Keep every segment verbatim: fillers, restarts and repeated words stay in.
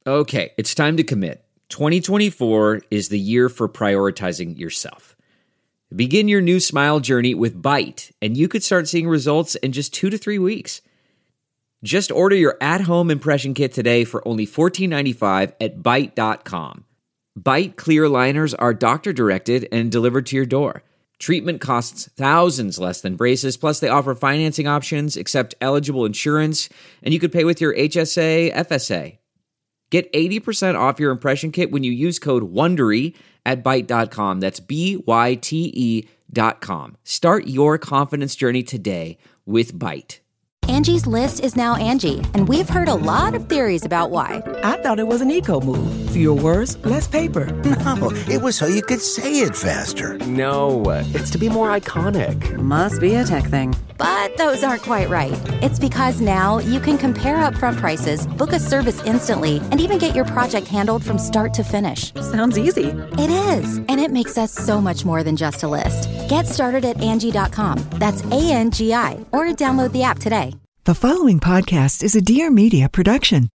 Okay, it's time to commit. twenty twenty-four is the year for prioritizing yourself. Begin your new smile journey with Byte, and you could start seeing results in just two to three weeks. Just order your at-home impression kit today for only fourteen ninety-five at byte dot com. Byte clear aligners are doctor-directed and delivered to your door. Treatment costs thousands less than braces, plus they offer financing options, accept eligible insurance, and you could pay with your H S A, F S A. Get eighty percent off your impression kit when you use code WONDERY at byte dot com. That's B Y T E dot com. Start your confidence journey today with Byte. Angie's List is now Angie, and we've heard a lot of theories about why. I thought it was an eco move. Fewer words, less paper. No, it was so you could say it faster. No, it's to be more iconic. Must be a tech thing. But those aren't quite right. It's because now you can compare upfront prices, book a service instantly, and even get your project handled from start to finish. Sounds easy. It is, and it makes us so much more than just a list. Get started at Angie dot com. That's A N G I, or download the app today. The following podcast is a Dear Media production.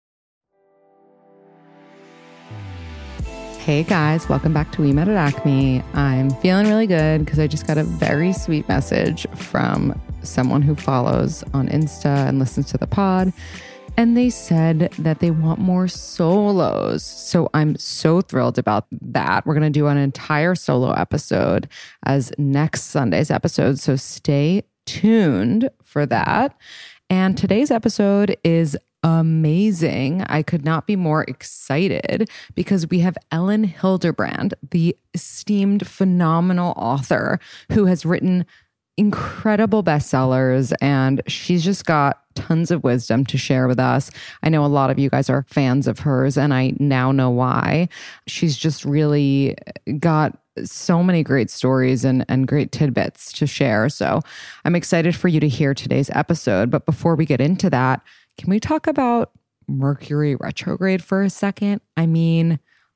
Hey guys, welcome back to We Met at Acme. I'm feeling really good because I just got a very sweet message from someone who follows on Insta and listens to the pod. And they said that they want more solos. So I'm so thrilled about that. We're going to do an entire solo episode as next Sunday's episode. So stay tuned for that. And today's episode is amazing. I could not be more excited because we have Elin Hilderbrand, the esteemed, phenomenal author who has written incredible bestsellers, and she's just got tons of wisdom to share with us. I know a lot of you guys are fans of hers, and I now know why. She's just really got so many great stories and, and great tidbits to share. So I'm excited for you to hear today's episode. But before we get into that, can we talk about Mercury retrograde for a second? I mean,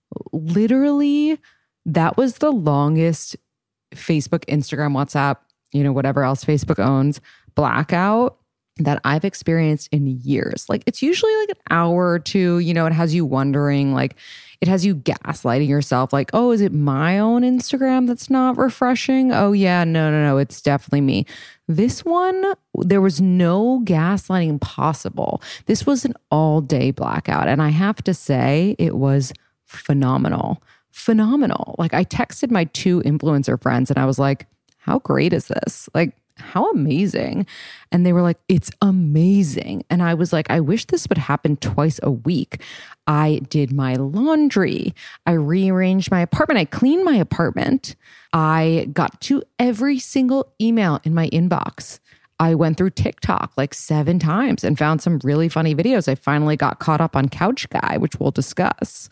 literally, that was the longest Facebook, Instagram, WhatsApp, you know, whatever else Facebook owns, blackout that I've experienced in years. Like, it's usually like an hour or two, you know, it has you wondering, like, it has you gaslighting yourself, like, oh, is it my own Instagram that's not refreshing? Oh yeah, no, no, no, it's definitely me. This one, there was no gaslighting possible. This was an all-day blackout, and I have to say, it was phenomenal. Phenomenal. Like, I texted my two influencer friends, and I was like, how great is this? Like, how amazing. And they were like, it's amazing. And I was like, I wish this would happen twice a week. I did my laundry. I rearranged my apartment. I cleaned my apartment. I got to every single email in my inbox. I went through TikTok like seven times and found some really funny videos. I finally got caught up on Couch Guy, which we'll discuss.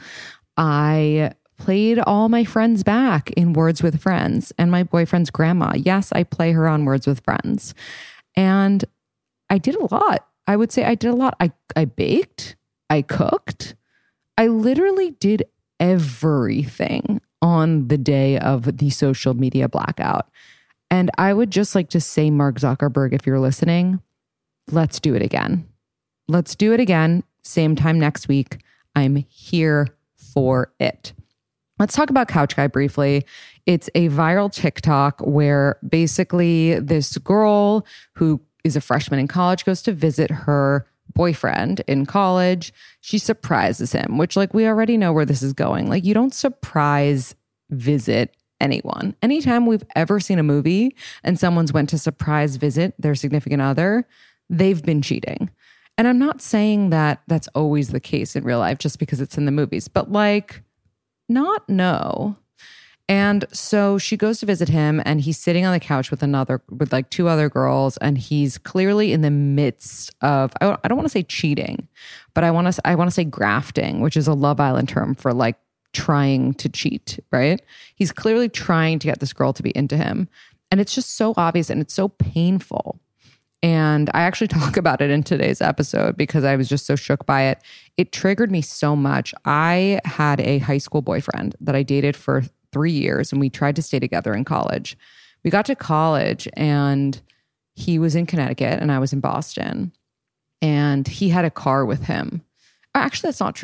I played all my friends back in Words with Friends and my boyfriend's grandma. Yes, I play her on Words with Friends. And I did a lot. I would say I did a lot. I, I baked. I cooked. I literally did everything on the day of the social media blackout. And I would just like to say, Mark Zuckerberg, if you're listening, let's do it again. Let's do it again. Same time next week. I'm here for it. Let's talk about Couch Guy briefly. It's a viral TikTok where basically this girl who is a freshman in college goes to visit her boyfriend in college. She surprises him, which, like, we already know where this is going. Like, you don't surprise visit anyone. Anytime we've ever seen a movie and someone's went to surprise visit their significant other, they've been cheating. And I'm not saying that that's always the case in real life just because it's in the movies, but like, not no. And so she goes to visit him, and he's sitting on the couch with another, with like two other girls, and he's clearly in the midst of, I don't, I don't want to say cheating, but I want to, I want to say grafting, which is a Love Island term for like trying to cheat, right? He's clearly trying to get this girl to be into him. And it's just so obvious and it's so painful. And I actually talk about it in today's episode because I was just so shook by it. It triggered me so much. I had a high school boyfriend that I dated for three years and we tried to stay together in college. We got to college and he was in Connecticut and I was in Boston. And he had a car with him. Actually, that's not true.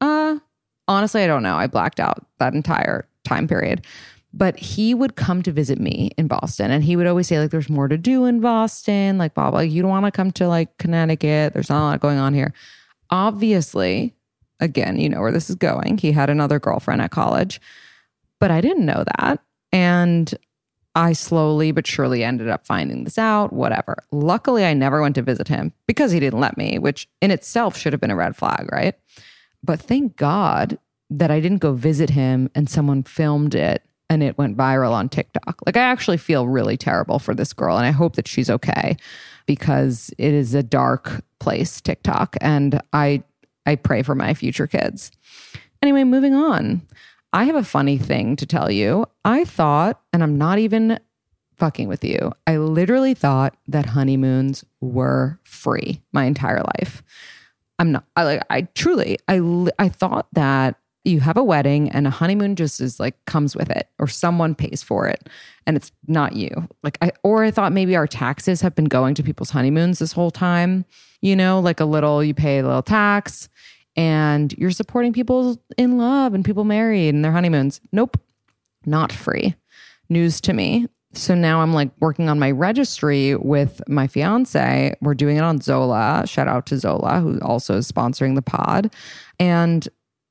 Uh, honestly, I don't know. I blacked out that entire time period. But he would come to visit me in Boston, and he would always say, like, there's more to do in Boston, like, blah, blah. You don't want to come to, like, Connecticut. There's not a lot going on here. Obviously, again, you know where this is going. He had another girlfriend at college, but I didn't know that. And I slowly but surely ended up finding this out, whatever. Luckily, I never went to visit him because he didn't let me, which in itself should have been a red flag, right? But thank God that I didn't go visit him and someone filmed it and it went viral on TikTok. Like, I actually feel really terrible for this girl, and I hope that she's okay, because it is a dark place, TikTok, and I I pray for my future kids. Anyway, moving on. I have a funny thing to tell you. I thought, and I'm not even fucking with you, I literally thought that honeymoons were free my entire life. I'm not, I like, I truly, I, I thought that you have a wedding and a honeymoon just is like, comes with it, or someone pays for it and it's not you. Like, I, or I thought maybe our taxes have been going to people's honeymoons this whole time, you know, like a little, you pay a little tax and you're supporting people in love and people married and their honeymoons. Nope, not free. News to me. So now I'm like working on my registry with my fiance. We're doing it on Zola. Shout out to Zola, who also is sponsoring the pod. And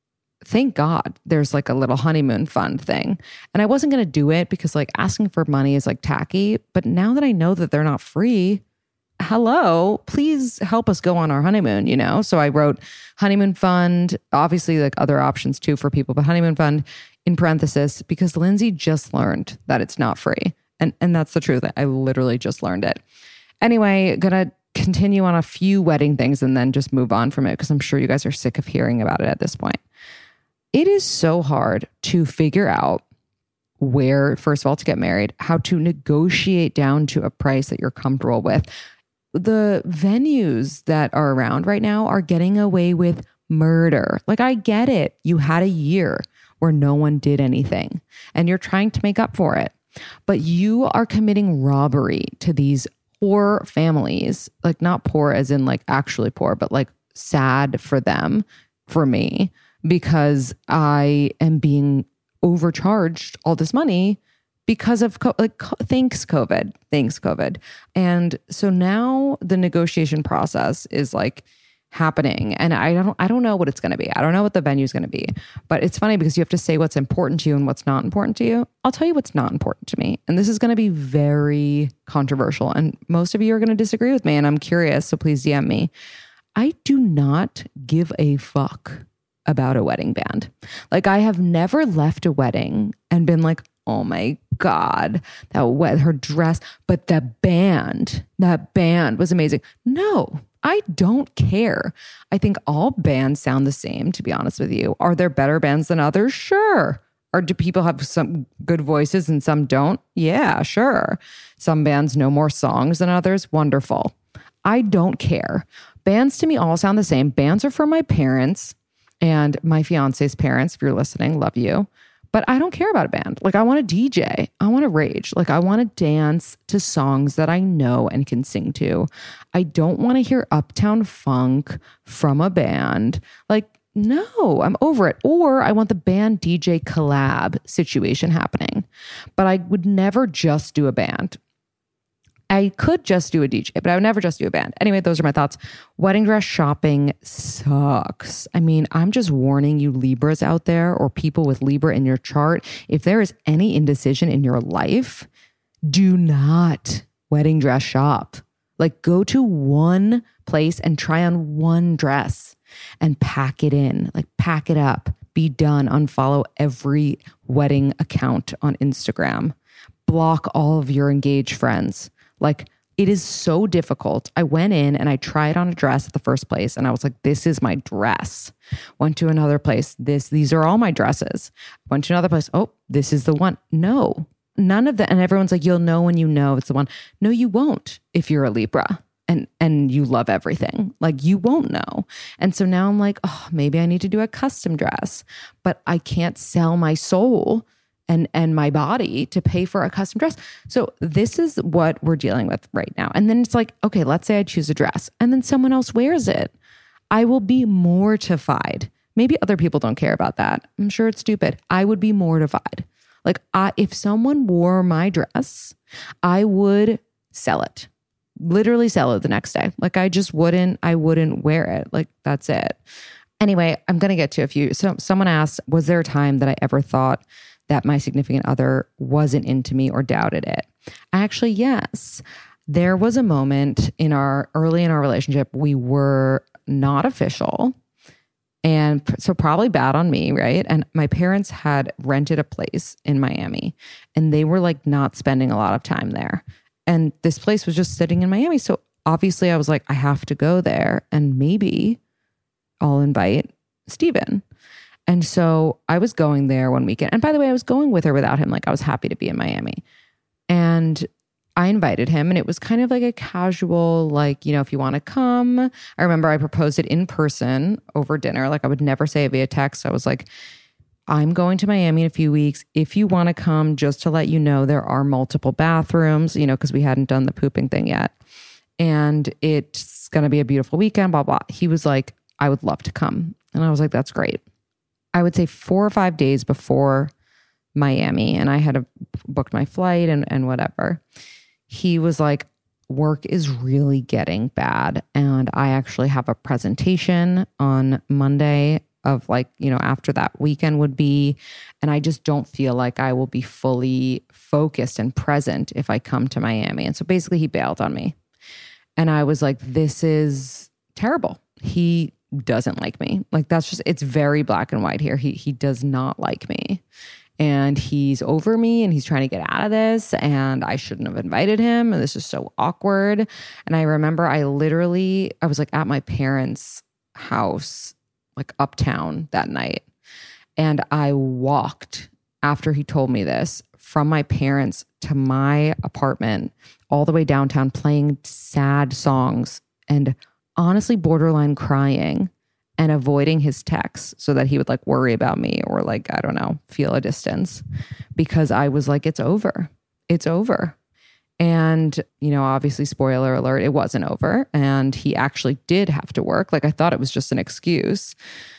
thank God there's like a little honeymoon fund thing. And I wasn't going to do it because like asking for money is like tacky. But now that I know that they're not free, hello, please help us go on our honeymoon, you know? So I wrote honeymoon fund, obviously like other options too for people, but honeymoon fund in parenthesis, because Lindsay just learned that it's not free. And and that's the truth. I literally just learned it. Anyway, gonna continue on a few wedding things and then just move on from it because I'm sure you guys are sick of hearing about it at this point. It is so hard to figure out where, first of all, to get married, how to negotiate down to a price that you're comfortable with. The venues that are around right now are getting away with murder. Like, I get it. You had a year where no one did anything and you're trying to make up for it. But you are committing robbery to these poor families, like not poor as in like actually poor, but like sad for them, for me, because I am being overcharged all this money because of co- like co- thanks COVID, thanks COVID. And so now the negotiation process is like happening, and I don't I don't know what it's going to be. I don't know what the venue is going to be. But it's funny because you have to say what's important to you and what's not important to you. I'll tell you what's not important to me. And this is going to be very controversial, and most of you are going to disagree with me, and I'm curious, so please D M me. I do not give a fuck about a wedding band. Like, I have never left a wedding and been like, oh my God, that wet her dress, but the band, that band was amazing. No, I don't care. I think all bands sound the same, to be honest with you. Are there better bands than others? Sure. Or do people have some good voices and some don't? Yeah, sure. Some bands know more songs than others. Wonderful. I don't care. Bands to me all sound the same. Bands are for my parents and my fiance's parents. If you're listening, love you. But I don't care about a band. Like, I want to D J. I want to rage. Like, I want to dance to songs that I know and can sing to. I don't want to hear Uptown Funk from a band. Like, no, I'm over it. Or I want the band D J collab situation happening. But I would never just do a band. I could just do a D J, but I would never just do a band. Anyway, those are my thoughts. Wedding dress shopping sucks. I mean, I'm just warning you Libras out there, or people with Libra in your chart. If there is any indecision in your life, do not wedding dress shop. Like, go to one place and try on one dress and pack it in, like pack it up, be done. Unfollow every wedding account on Instagram. Block all of your engaged friends. Like, it is so difficult. I went in and I tried on a dress at the first place and I was like, this is my dress. Went to another place. This, these are all my dresses. Went to another place. Oh, this is the one. No, none of that. And everyone's like, you'll know when you know it's the one. No, you won't if you're a Libra and, and you love everything. Like, you won't know. And so now I'm like, oh, maybe I need to do a custom dress, but I can't sell my soul and and my body to pay for a custom dress. So this is what we're dealing with right now. And then it's like, okay, let's say I choose a dress and then someone else wears it. I will be mortified Maybe other people don't care about that. I'm sure it's stupid. I would be mortified. Like I, if someone wore my dress, I would sell it. Literally sell it the next day. Like I just wouldn't, I wouldn't wear it. Like that's it. Anyway, I'm going to get to a few. So someone asked, was there a time that I ever thought that my significant other wasn't into me or doubted it? Actually, yes. There was a moment in our early in our relationship, we were not official. And so probably bad on me, right? And my parents had rented a place in Miami and they were like not spending a lot of time there. And this place was just sitting in Miami. So obviously I was like, I have to go there and maybe I'll invite Steven. And so I was going there one weekend. And by the way, I was going with or without him. Like I was happy to be in Miami. And I invited him and it was kind of like a casual, like, you know, if you want to come. I remember I proposed it in person over dinner. Like I would never say it via text. So I was like, I'm going to Miami in a few weeks. If you want to come, just to let you know, there are multiple bathrooms, you know, because we hadn't done the pooping thing yet. And it's going to be a beautiful weekend, blah, blah. He was like, I would love to come. And I was like, that's great. I would say four or five days before Miami, and I had a, booked my flight and, and whatever. He was like, work is really getting bad. And I actually have a presentation on Monday of like, you know, after that weekend would be. And I just don't feel like I will be fully focused and present if I come to Miami. And so basically he bailed on me. And I was like, this is terrible. He doesn't like me. Like that's just, it's very black and white here. He he does not like me. And he's over me and he's trying to get out of this and I shouldn't have invited him. And this is so awkward. And I remember I literally, I was like at my parents' house, like uptown that night. And I walked after he told me this from my parents to my apartment all the way downtown playing sad songs and honestly borderline crying and avoiding his texts so that he would like worry about me or like, I don't know, feel a distance because I was like, it's over. It's over. And, you know, obviously, spoiler alert, it wasn't over. And he actually did have to work. Like I thought it was just an excuse.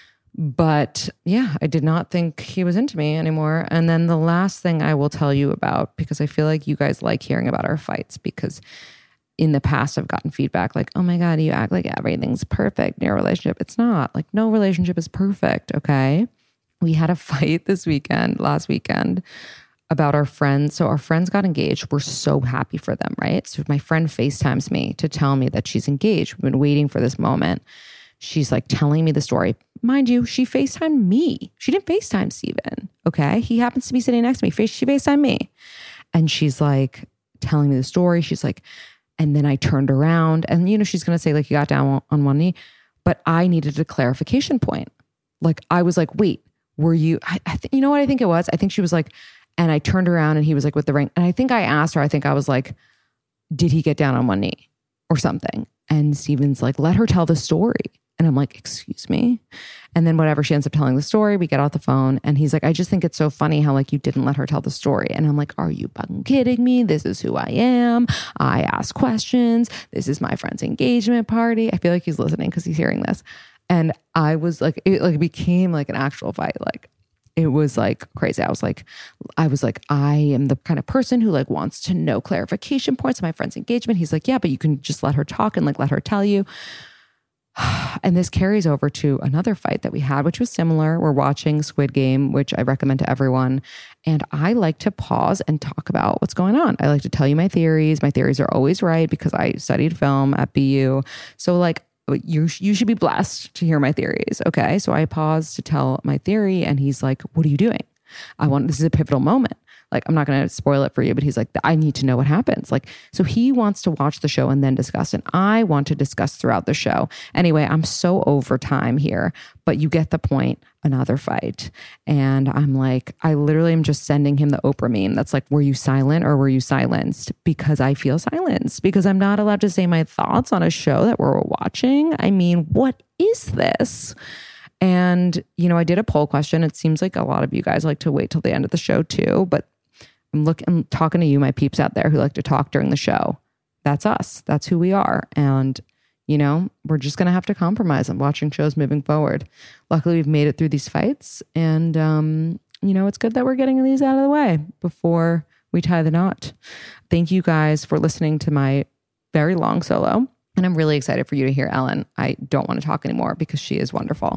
But yeah, I did not think he was into me anymore. And then the last thing I will tell you about, because I feel like you guys like hearing about our fights because in the past, I've gotten feedback like, oh my God, you act like everything's perfect in your relationship. It's not. Like, no relationship is perfect, okay? We had a fight this weekend, last weekend, about our friends. So our friends got engaged. We're so happy for them, right? So my friend FaceTimes me to tell me that she's engaged. We've been waiting for this moment. She's like telling me the story. Mind you, she FaceTimed me. She didn't FaceTime Steven, okay? He happens to be sitting next to me. She FaceTimed me. And she's like telling me the story. She's like, and then I turned around and, you know, she's going to say like, you got down on one knee, but I needed a clarification point. Like, I was like, wait, were you, I, I th- you know what I think it was? I think she was like, and I turned around and he was like with the ring. And I think I asked her, I think I was like, did he get down on one knee or something? And Steven's like, let her tell the story. And I'm like, excuse me. And then whatever, she ends up telling the story. We get off the phone and he's like, I just think it's so funny how like you didn't let her tell the story. And I'm like, are you fucking kidding me? This is who I am. I ask questions. This is my friend's engagement party. I feel like he's listening because he's hearing this. And I was like, it like became like an actual fight. Like it was like crazy. I was like, I was like, I am the kind of person who like wants to know clarification points of my friend's engagement. He's like, yeah, but you can just let her talk and like let her tell you. And this carries over to another fight that we had, which was similar. We're watching Squid Game, which I recommend to everyone. And I like to pause and talk about what's going on. I like to tell you my theories. My theories are always right because I studied film at B U. So like you, you should be blessed to hear my theories. Okay. So I pause to tell my theory and he's like, what are you doing? I want, this is a pivotal moment. Like, I'm not going to spoil it for you, but he's like, I need to know what happens. Like, so he wants to watch the show and then discuss. And I want to discuss throughout the show. Anyway, I'm so over time here, but you get the point. Another fight. And I'm like, I literally am just sending him the Oprah meme. That's like, were you silent or were you silenced? Because I feel silenced because I'm not allowed to say my thoughts on a show that we're watching. I mean, what is this? And, you know, I did a poll question. It seems like a lot of you guys like to wait till the end of the show too, but I'm looking, I'm talking to you, my peeps out there who like to talk during the show. That's us. That's who we are. And you know, we're just going to have to compromise on watching shows moving forward. Luckily, we've made it through these fights. And, um, you know, it's good that we're getting these out of the way before we tie the knot. Thank you guys for listening to my very long solo. And I'm really excited for you to hear Ellen. I don't want to talk anymore because she is wonderful.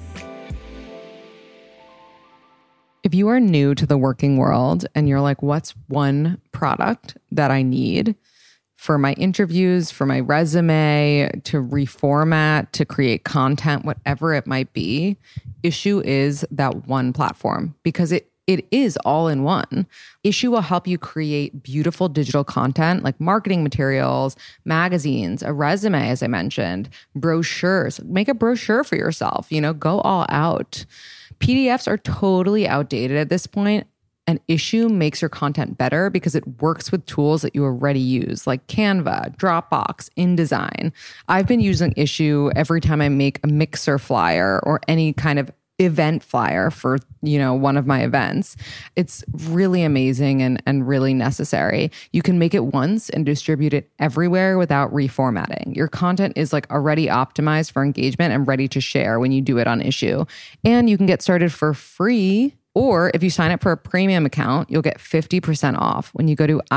If you are new to the working world and you're like, what's one product that I need for my interviews, for my resume, to reformat, to create content, whatever it might be, Issuu is that one platform because it it is all in one. Issuu will help you create beautiful digital content like marketing materials, magazines, a resume, as I mentioned, brochures. Make a brochure for yourself, you know, go all out. P D Fs are totally outdated at this point, and Issuu makes your content better because it works with tools that you already use, like Canva, Dropbox, InDesign. I've been using Issuu every time I make a Mixer flyer or any kind of event flyer for, you know, one of my events. It's really amazing and, and really necessary. You can make it once and distribute it everywhere without reformatting. Your content is like already optimized for engagement and ready to share when you do it on Issuu. And you can get started for free. Or if you sign up for a premium account, you'll get fifty percent off when you go to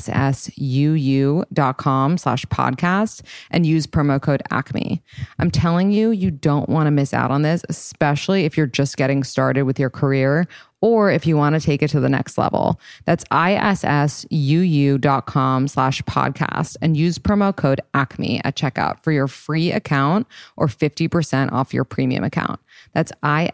issuu.com slash podcast and use promo code ACME. I'm telling you, you don't want to miss out on this, especially if you're just getting started with your career or if you want to take it to the next level. That's issuu.com slash podcast and use promo code ACME at checkout for your free account or fifty percent off your premium account. That's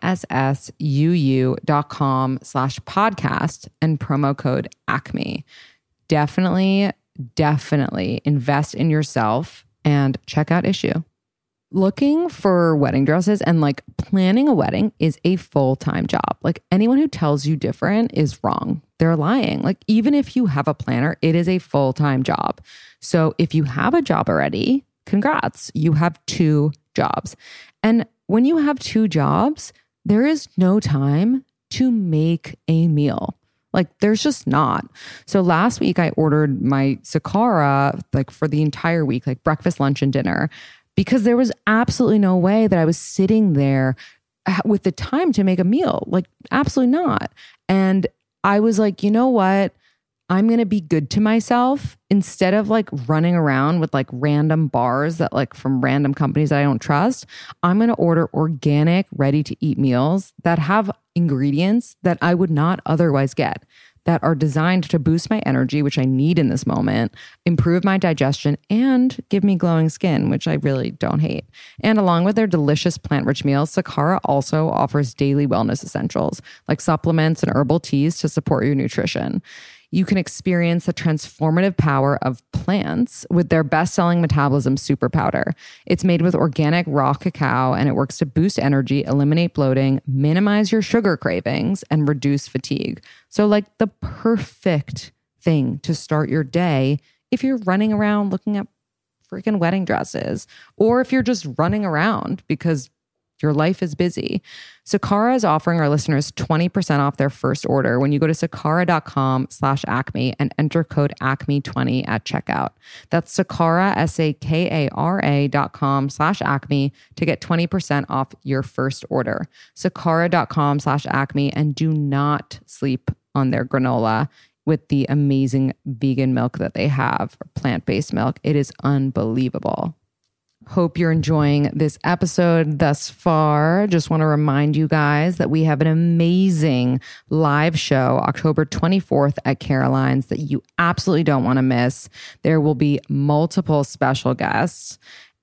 issuu.com slash podcast and promo code ACME. Definitely, definitely invest in yourself and check out Issuu. Looking for wedding dresses and like planning a wedding is a full-time job. Like anyone who tells you different is wrong. They're lying. Like even if you have a planner, it is a full-time job. So if you have a job already, congrats, you have two jobs. And when you have two jobs, there is no time to make a meal. Like there's just not. So last week I ordered my Sakara like for the entire week, like breakfast, lunch, and dinner, because there was absolutely no way that I was sitting there with the time to make a meal. Like absolutely not. And I was like, you know what? I'm going to be good to myself instead of like running around with like random bars that like from random companies that I don't trust. I'm going to order organic, ready to eat meals that have ingredients that I would not otherwise get, that are designed to boost my energy, which I need in this moment, improve my digestion, and give me glowing skin, which I really don't hate. And along with their delicious plant-rich meals, Sakara also offers daily wellness essentials like supplements and herbal teas to support your nutrition. You can experience the transformative power of plants with their best-selling Metabolism Super Powder. It's made with organic raw cacao, and it works to boost energy, eliminate bloating, minimize your sugar cravings, and reduce fatigue. So like the perfect thing to start your day if you're running around looking at freaking wedding dresses, or if you're just running around because your life is busy. Sakara is offering our listeners twenty percent off their first order when you go to sakara.com slash acme and enter code acme twenty at checkout. That's Sakara, S-A-K-A-R-A dot com slash acme to get twenty percent off your first order. Sakara.com slash acme, and do not sleep on their granola with the amazing vegan milk that they have, or plant-based milk. It is unbelievable. Hope you're enjoying this episode thus far. Just want to remind you guys that we have an amazing live show October twenty-fourth at Caroline's that you absolutely don't want to miss. There will be multiple special guests,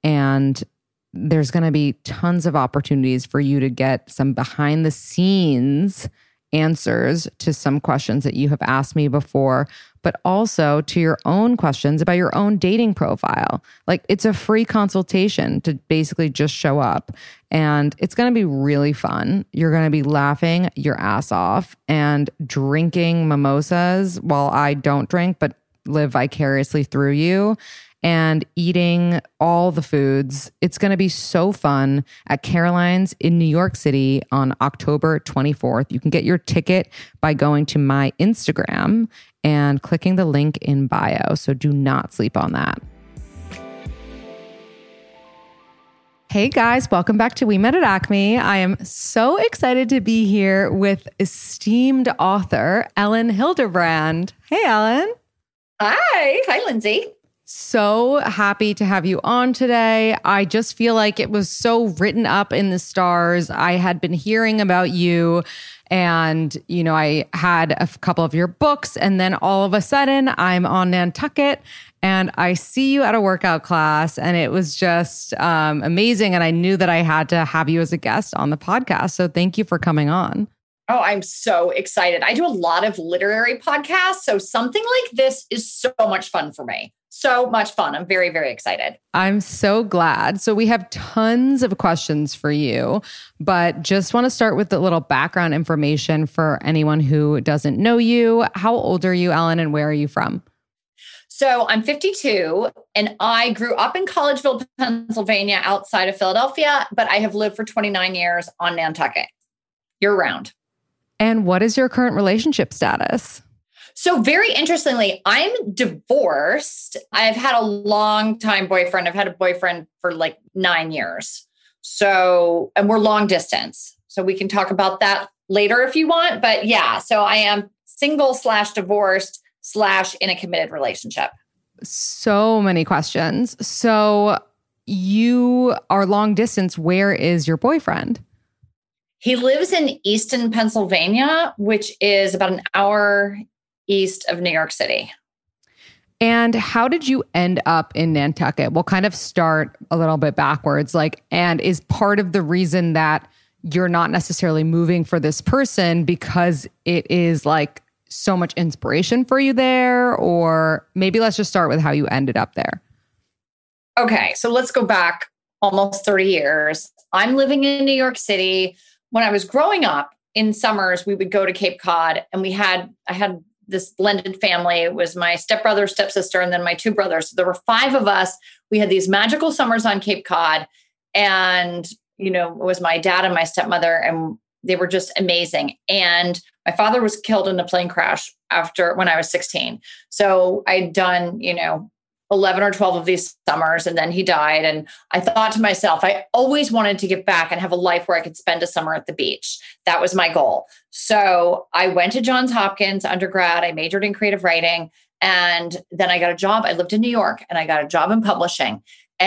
and there's going to be tons of opportunities for you to get some behind the scenes answers to some questions that you have asked me before, but also to your own questions about your own dating profile. Like it's a free consultation to basically just show up, and it's going to be really fun. You're going to be laughing your ass off and drinking mimosas while I don't drink, but live vicariously through you, and eating all the foods. It's going to be so fun at Caroline's in New York City on October twenty-fourth. You can get your ticket by going to my Instagram and clicking the link in bio. So do not sleep on that. Hey guys, welcome back to We Met at Acme. I am so excited to be here with esteemed author Elin Hilderbrand. Hey, Elin. Hi. Hi, Lindsay. So happy to have you on today. I just feel like it was so written up in the stars. I had been hearing about you and, you know, I had a couple of your books and then all of a sudden I'm on Nantucket and I see you at a workout class and it was just um, amazing. And I knew that I had to have you as a guest on the podcast. So thank you for coming on. Oh, I'm so excited. I do a lot of literary podcasts. So something like this is so much fun for me. So much fun. I'm very, very excited. I'm so glad. So we have tons of questions for you, but just want to start with a little background information for anyone who doesn't know you. How old are you, Elin, and where are you from? So I'm fifty-two and I grew up in Collegeville, Pennsylvania, outside of Philadelphia, but I have lived for twenty-nine years on Nantucket, year round. And what is your current relationship status? So very interestingly, I'm divorced. I've had a long time boyfriend. I've had a boyfriend for like nine years. So, and we're long distance. So we can talk about that later if you want. But yeah, so I am single slash divorced slash in a committed relationship. So many questions. So you are long distance. Where is your boyfriend? He lives in Easton, Pennsylvania, which is about an hour east of New York City. And how did you end up in Nantucket? We'll kind of start a little bit backwards. Like, and is part of the reason that you're not necessarily moving for this person because it is like so much inspiration for you there? Or maybe let's just start with how you ended up there. Okay, so let's go back almost thirty years. I'm living in New York City. When I was growing up in summers, we would go to Cape Cod and we had, I had this blended family. It was my stepbrother, stepsister, and then my two brothers. So there were five of us. We had these magical summers on Cape Cod. And, you know, it was my dad and my stepmother, and they were just amazing. And my father was killed in a plane crash after when I was sixteen. So I'd done, you know, eleven or twelve of these summers, and then he died. And I thought to myself, I always wanted to get back and have a life where I could spend a summer at the beach. That was my goal. So I went to Johns Hopkins undergrad. I majored in creative writing. And then I got a job. I lived in New York and I got a job in publishing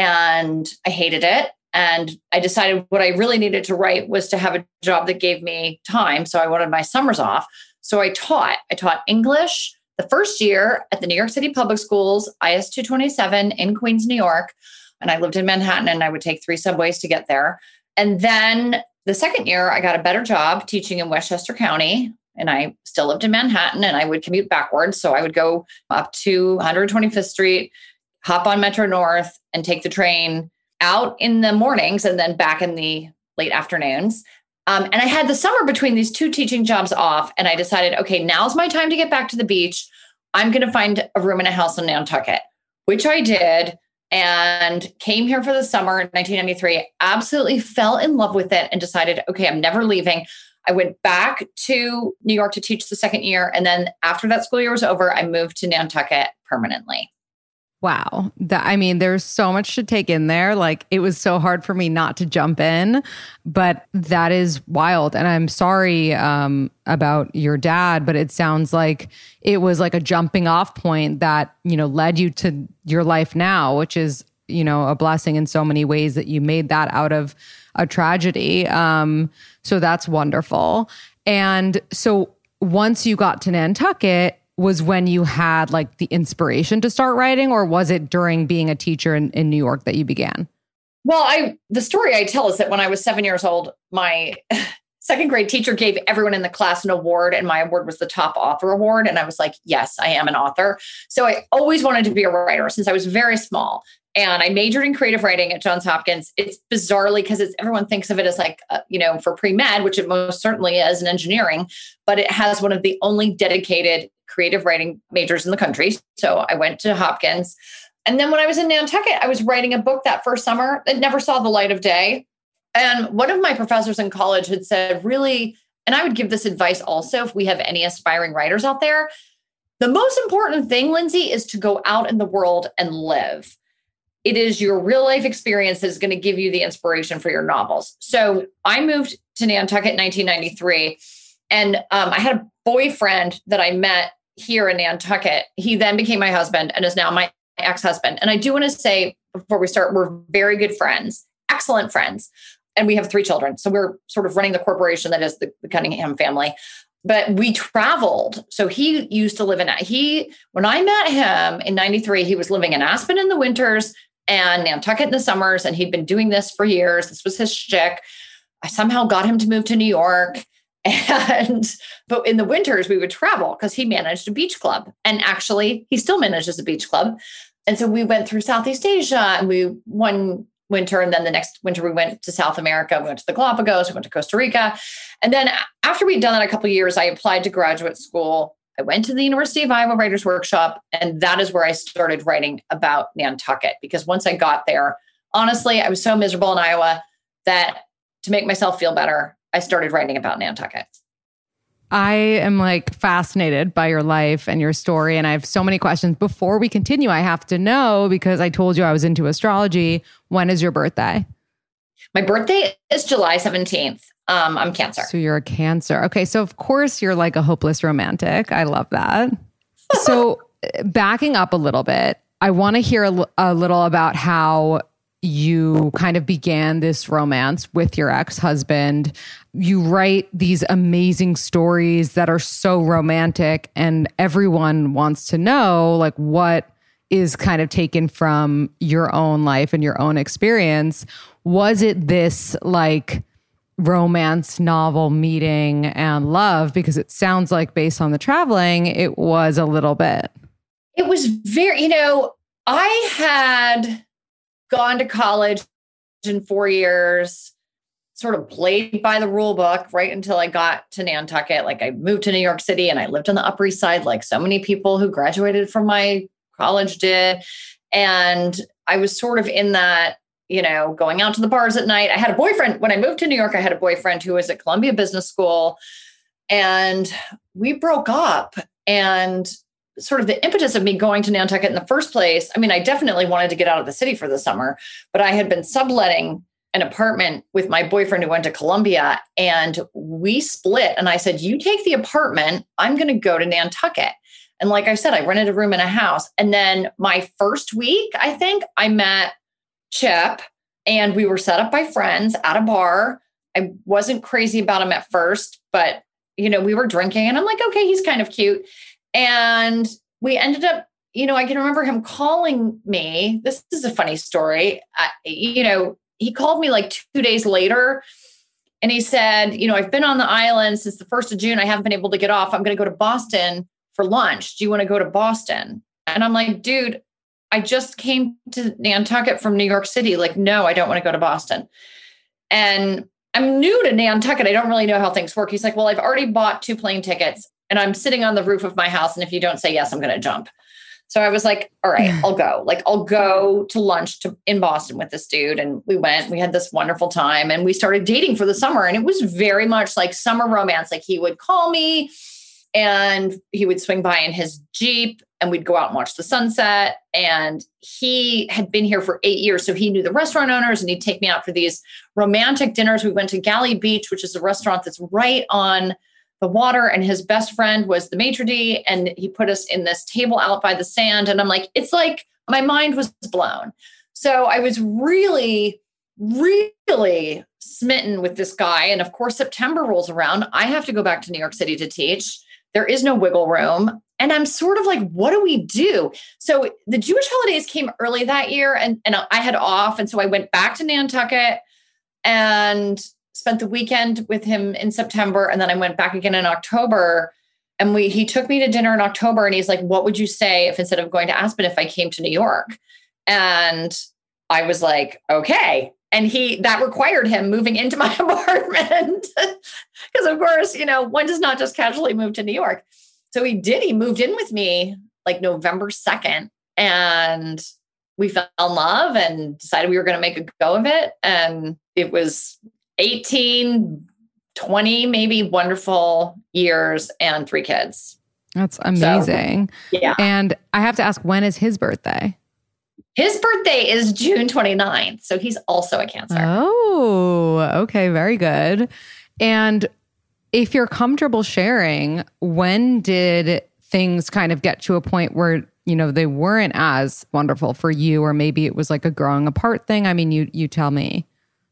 and I hated it. And I decided what I really needed to write was to have a job that gave me time. So I wanted my summers off. So I taught, I taught English the first year at the New York City Public Schools, I S two twenty-seven in Queens, New York. And I lived in Manhattan and I would take three subways to get there. And then the second year, I got a better job teaching in Westchester County. And I still lived in Manhattan and I would commute backwards. So I would go up to one hundred twenty-fifth Street, hop on Metro North and take the train out in the mornings and then back in the late afternoons. Um, and I had the summer between these two teaching jobs off. And I decided, okay, now's my time to get back to the beach. I'm going to find a room in a house in Nantucket, which I did and came here for the summer in nineteen ninety-three, absolutely fell in love with it and decided, okay, I'm never leaving. I went back to New York to teach the second year. And then after that school year was over, I moved to Nantucket permanently. Wow. That, I mean, there's so much to take in there. Like, it was so hard for me not to jump in, but that is wild. And I'm sorry um, about your dad, but it sounds like it was like a jumping off point that, you know, led you to your life now, which is, you know, a blessing in so many ways that you made that out of a tragedy. Um, so that's wonderful. And so once you got to Nantucket, was when you had like the inspiration to start writing, or was it during being a teacher in, in New York that you began? Well, I the story I tell is that when I was seven years old, my second grade teacher gave everyone in the class an award, and my award was the top author award. And I was like, yes, I am an author. So I always wanted to be a writer since I was very small. And I majored in creative writing at Johns Hopkins. It's bizarrely because it's everyone thinks of it as like, uh, you know, for pre-med, which it most certainly is in engineering, but it has one of the only dedicated creative writing majors in the country. So I went to Hopkins. And then when I was in Nantucket, I was writing a book that first summer that never saw the light of day. And one of my professors in college had said, really, and I would give this advice also if we have any aspiring writers out there, the most important thing, Lindsay, is to go out in the world and live. it is your real life experience that's going to give you the inspiration for your novels. So I moved to Nantucket in nineteen ninety-three, and um, I had a boyfriend that I met here in Nantucket. He then became my husband and is now my ex-husband. And I do want to say before we start, we're very good friends, excellent friends. And we have three children. So we're sort of running the corporation that is the, the Cunningham family. But we traveled. So he used to live in, he, when I met him in ninety-three, he was living in Aspen in the winters and Nantucket in the summers. And he'd been doing this for years. This was his shtick. I somehow got him to move to New York. And, but in the winters we would travel because he managed a beach club. And actually he still manages a beach club. And so we went through Southeast Asia and we, one winter, and then the next winter we went to South America. We went to the Galapagos, we went to Costa Rica. And then after we'd done that a couple of years, I applied to graduate school. I went to the University of Iowa Writers Workshop, and that is where I started writing about Nantucket. Because once I got there, honestly, I was so miserable in Iowa that to make myself feel better, I started writing about Nantucket. I am like fascinated by your life and your story. And I have so many questions. Before we continue, I have to know, because I told you I was into astrology. When is your birthday? My birthday is July seventeenth. Um, I'm Cancer. So you're a Cancer. Okay. So of course you're like a hopeless romantic. I love that. So backing up a little bit, I want to hear a, a little about how you kind of began this romance with your ex-husband. You write these amazing stories that are so romantic, and everyone wants to know like what is kind of taken from your own life and your own experience. Was it this like romance novel meeting and love? Because it sounds like based on the traveling, it was a little bit. It was very, you know, I had gone to college in four years, sort of played by the rule book right until I got to Nantucket. Like I moved to New York City and I lived on the Upper East Side, like so many people who graduated from my college did. And I was sort of in that, you know, going out to the bars at night. I had a boyfriend. When I moved to New York, I had a boyfriend who was at Columbia Business School, and we broke up. And sort of the impetus of me going to Nantucket in the first place, I mean, I definitely wanted to get out of the city for the summer, but I had been subletting an apartment with my boyfriend who went to Columbia, and we split. And I said, you take the apartment, I'm going to go to Nantucket. And like I said, I rented a room in a house. And then my first week, I think I met Chip, and we were set up by friends at a bar. I wasn't crazy about him at first, but you know, we were drinking and I'm like, okay, he's kind of cute. And we ended up, you know, I can remember him calling me. This is a funny story. I, you know, he called me like two days later and he said, you know, I've been on the island since the first of June. I haven't been able to get off. I'm going to go to Boston for lunch. Do you want to go to Boston? And I'm like, dude, I just came to Nantucket from New York City. Like, no, I don't want to go to Boston. And I'm new to Nantucket. I don't really know how things work. He's like, well, I've already bought two plane tickets and I'm sitting on the roof of my house. And if you don't say yes, I'm going to jump. So I was like, all right, I'll go. Like, I'll go to lunch to, in Boston with this dude. And we went, we had this wonderful time and we started dating for the summer. And it was very much like summer romance. Like he would call me and he would swing by in his Jeep and we'd go out and watch the sunset. And he had been here for eight years. So he knew the restaurant owners and he'd take me out for these romantic dinners. We went to Galley Beach, which is a restaurant that's right on the water. And his best friend was the maitre d'. And he put us in this table out by the sand. And I'm like, it's like my mind was blown. So I was really, really smitten with this guy. And of course, September rolls around. I have to go back to New York City to teach. There is no wiggle room. And I'm sort of like, what do we do? So the Jewish holidays came early that year and, and I had off. And so I went back to Nantucket and spent the weekend with him in September. And then I went back again in October. And we he took me to dinner in October. And he's like, what would you say if instead of going to Aspen, if I came to New York? And I was like, okay. And he, that required him moving into my apartment. Because of course, you know, one does not just casually move to New York. So he did, he moved in with me like November second and we fell in love and decided we were going to make a go of it. And it was eighteen, twenty, maybe wonderful years and three kids. That's amazing. So, yeah. And I have to ask, when is his birthday? His birthday is June twenty-ninth. So he's also a Cancer. Oh, okay. Very good. And if you're comfortable sharing, when did things kind of get to a point where, you know, they weren't as wonderful for you, or maybe it was like a growing apart thing? I mean, you you tell me.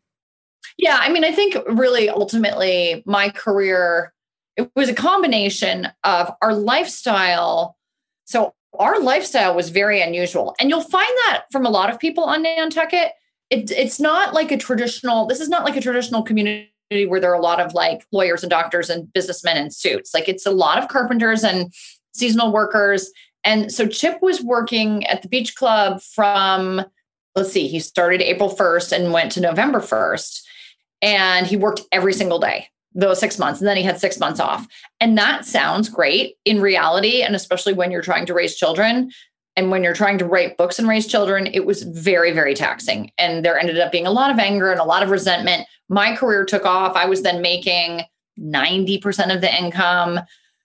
Yeah, I mean, I think really ultimately my career, it was a combination of our lifestyle. So our lifestyle was very unusual. And you'll find that from a lot of people on Nantucket. It, it's not like a traditional, this is not like a traditional community where there are a lot of like lawyers and doctors and businessmen in suits. Like it's a lot of carpenters and seasonal workers. And so Chip was working at the beach club from, let's see, he started April first and went to November first. And he worked every single day, those six months. And then he had six months off. And that sounds great in reality. And especially when you're trying to raise children and when you're trying to write books and raise children, it was very, very taxing. And there ended up being a lot of anger and a lot of resentment. My career took off. I was then making ninety percent of the income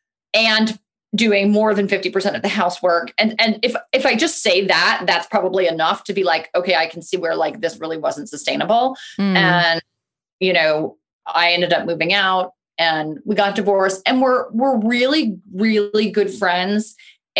and doing more than fifty percent of the housework. And, and if, if I just say that, that's probably enough to be like, okay, I can see where like this really wasn't sustainable. Mm. And, you know, I ended up moving out and we got divorced, and we're, we're really, really good friends.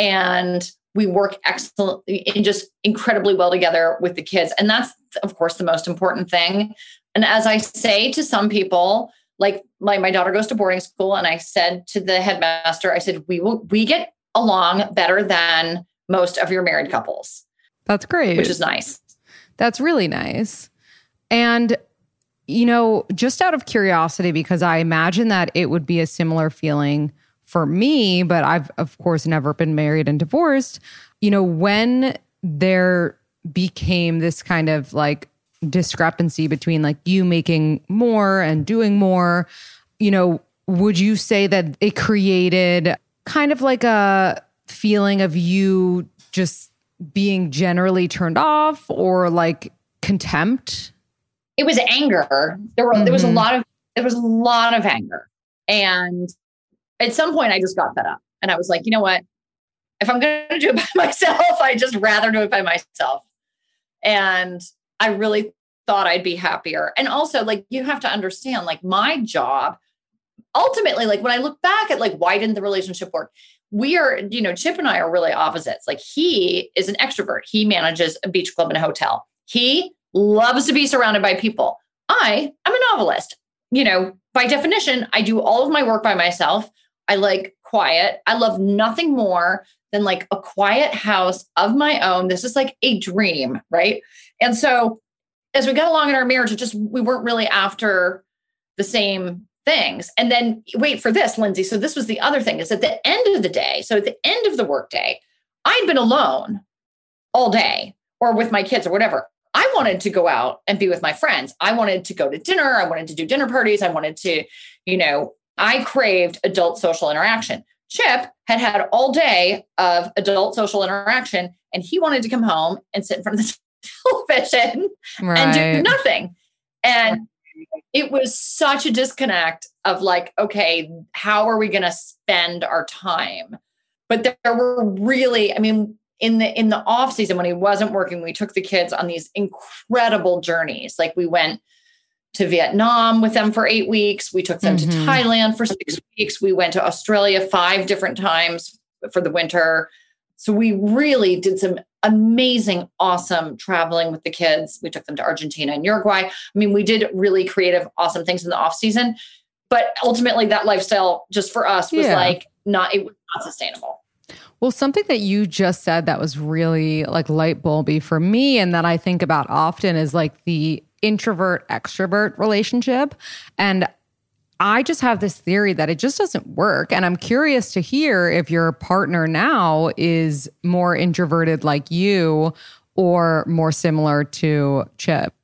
And we work excellently and just incredibly well together with the kids. And that's, of course, the most important thing. And as I say to some people, like my, my daughter goes to boarding school, and I said to the headmaster, I said, we will, we get along better than most of your married couples. That's great. Which is nice. That's really nice. And, you know, just out of curiosity, because I imagine that it would be a similar feeling for me, but I've, of course, never been married and divorced. You know, when there became this kind of like discrepancy between like you making more and doing more, you know, would you say that it created kind of like a feeling of you just being generally turned off or like contempt? It was anger. There were, mm-hmm. there was a lot of, there was a lot of anger. And at some point I just got fed up and I was like, you know what, if I'm going to do it by myself, I just rather do it by myself. And I really thought I'd be happier. And also like, you have to understand, like my job, ultimately, like when I look back at like, why didn't the relationship work? We are, you know, Chip and I are really opposites. Like he is an extrovert. He manages a beach club and a hotel. He loves to be surrounded by people. I am a novelist. You know, by definition, I do all of my work by myself. I like quiet. I love nothing more than like a quiet house of my own. This is like a dream, right? And so as we got along in our marriage, it just, we weren't really after the same things. And then wait for this, Lindsay. So this was the other thing, is at the end of the day, so at the end of the workday, I'd been alone all day or with my kids or whatever. I wanted to go out and be with my friends. I wanted to go to dinner. I wanted to do dinner parties. I wanted to, you know, I craved adult social interaction. Chip had had all day of adult social interaction, and he wanted to come home and sit in front of the television right. and do nothing. And it was such a disconnect of like, okay, how are we going to spend our time? But there were really, I mean, in the, in the off season when he wasn't working, we took the kids on these incredible journeys. Like we went to Vietnam with them for eight weeks. We took them mm-hmm. to Thailand for six weeks. We went to Australia five different times for the winter. So we really did some amazing, awesome traveling with the kids. We took them to Argentina and Uruguay. I mean, we did really creative, awesome things in the off season, but ultimately that lifestyle just for us was yeah. like not, it was not sustainable. Well, something that you just said that was really like light bulby for me, and that I think about often, is like the introvert extrovert relationship. And I just have this theory that it just doesn't work. And I'm curious to hear if your partner now is more introverted like you or more similar to Chip.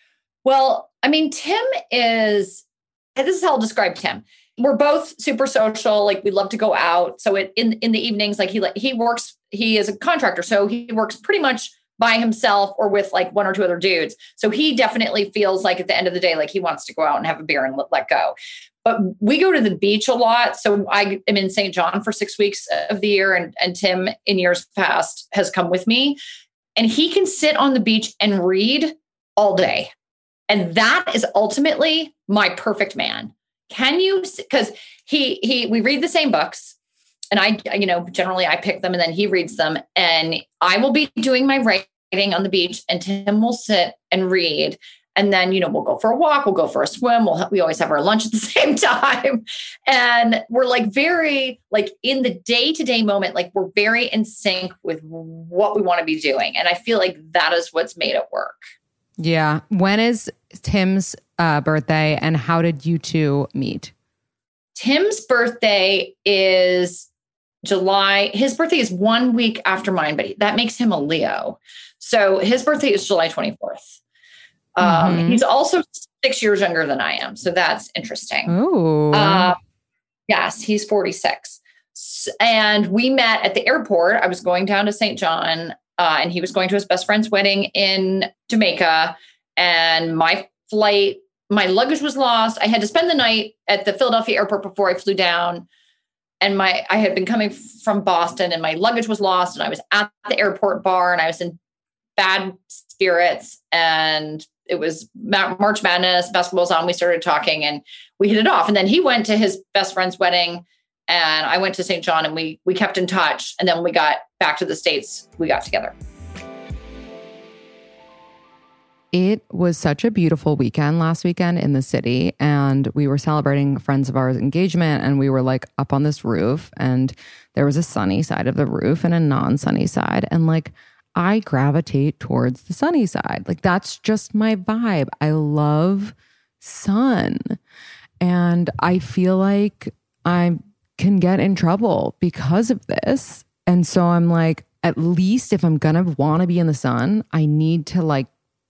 Well, I mean, Tim is, this is how I'll describe Tim. We're both super social. Like we love to go out. So it, in, in the evenings, like he, he works, he is a contractor. So he works pretty much by himself or with like one or two other dudes. So he definitely feels like at the end of the day, like he wants to go out and have a beer and let, let go. But we go to the beach a lot. So I am in Saint John for six weeks of the year. And, and Tim in years past has come with me. and he can sit on the beach and read all day. And that is ultimately my perfect man. Can you, because he, he, we read the same books, and I, you know, generally I pick them and then he reads them, and I will be doing my writing on the beach and Tim will sit and read. And then, you know, we'll go for a walk, we'll go for a swim. We'll, we always have our lunch at the same time. And we're like very like in the day-to-day moment, like we're very in sync with what we want to be doing. And I feel like that is what's made it work. Yeah. When is Tim's uh, birthday and how did you two meet? Tim's birthday is July. His birthday is one week after mine, but that makes him a Leo. So his birthday is July twenty-fourth. Um, mm-hmm. He's also six years younger than I am. So that's interesting. Oh, uh, yes, he's forty-six. And we met at the airport. I was going down to Saint John uh, and he was going to his best friend's wedding in Jamaica. And my flight, my luggage was lost. I had to spend the night at the Philadelphia airport before I flew down. And my, I had been coming from Boston and my luggage was lost. And I was at the airport bar and I was in bad spirits, and it was March Madness, basketball's on. We started talking and we hit it off. And then he went to his best friend's wedding and I went to Saint John, and we, we kept in touch. And then when we got back to the States, we got together. It was such a beautiful weekend last weekend in the city, and we were celebrating friends of ours' engagement, and we were like up on this roof, and there was a sunny side of the roof and a non-sunny side. And like, I gravitate towards the sunny side. Like that's just my vibe. I love sun. And I feel like I can get in trouble because of this. And so I'm like, at least if I'm going to want to be in the sun, I need to like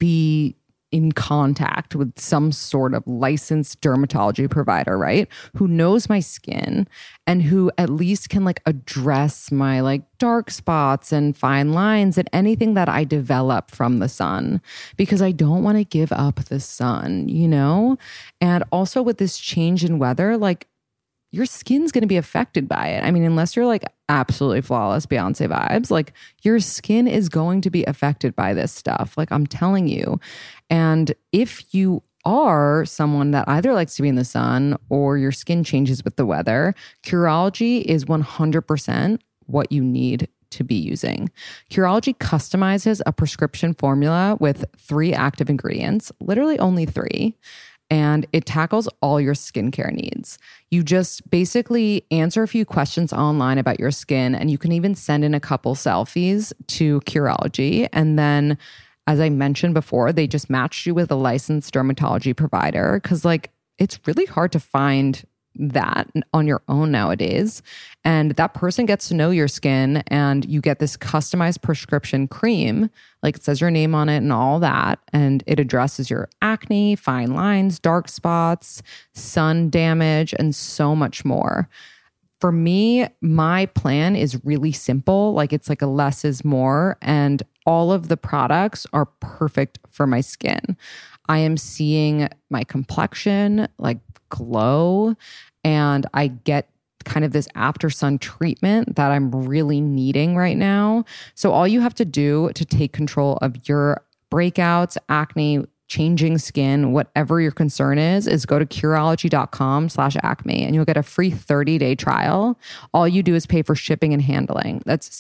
be in contact with some sort of licensed dermatology provider, right? Who knows my skin and who at least can like address my like dark spots and fine lines and anything that I develop from the sun, because I don't want to give up the sun, you know? And also with this change in weather, like your skin's going to be affected by it. I mean, unless you're like absolutely flawless Beyonce vibes, like your skin is going to be affected by this stuff. Like I'm telling you. And if you are someone that either likes to be in the sun or your skin changes with the weather, Curology is one hundred percent what you need to be using. Curology customizes a prescription formula with three active ingredients, literally only three. And it tackles all your skincare needs. You just basically answer a few questions online about your skin, and you can even send in a couple selfies to Curology. And then, as I mentioned before, they just matched you with a licensed dermatology provider, because like it's really hard to find that on your own nowadays. And that person gets to know your skin, and you get this customized prescription cream. Like it says your name on it and all that. And it addresses your acne, fine lines, dark spots, sun damage, and so much more. For me, my plan is really simple. Like it's like a less is more. And all of the products are perfect for my skin. I am seeing my complexion like glow, and I get kind of this after sun treatment that I'm really needing right now. So all you have to do to take control of your breakouts, acne, changing skin, whatever your concern is, is go to Curology.com slash acme and you'll get a free thirty day trial. All you do is pay for shipping and handling. That's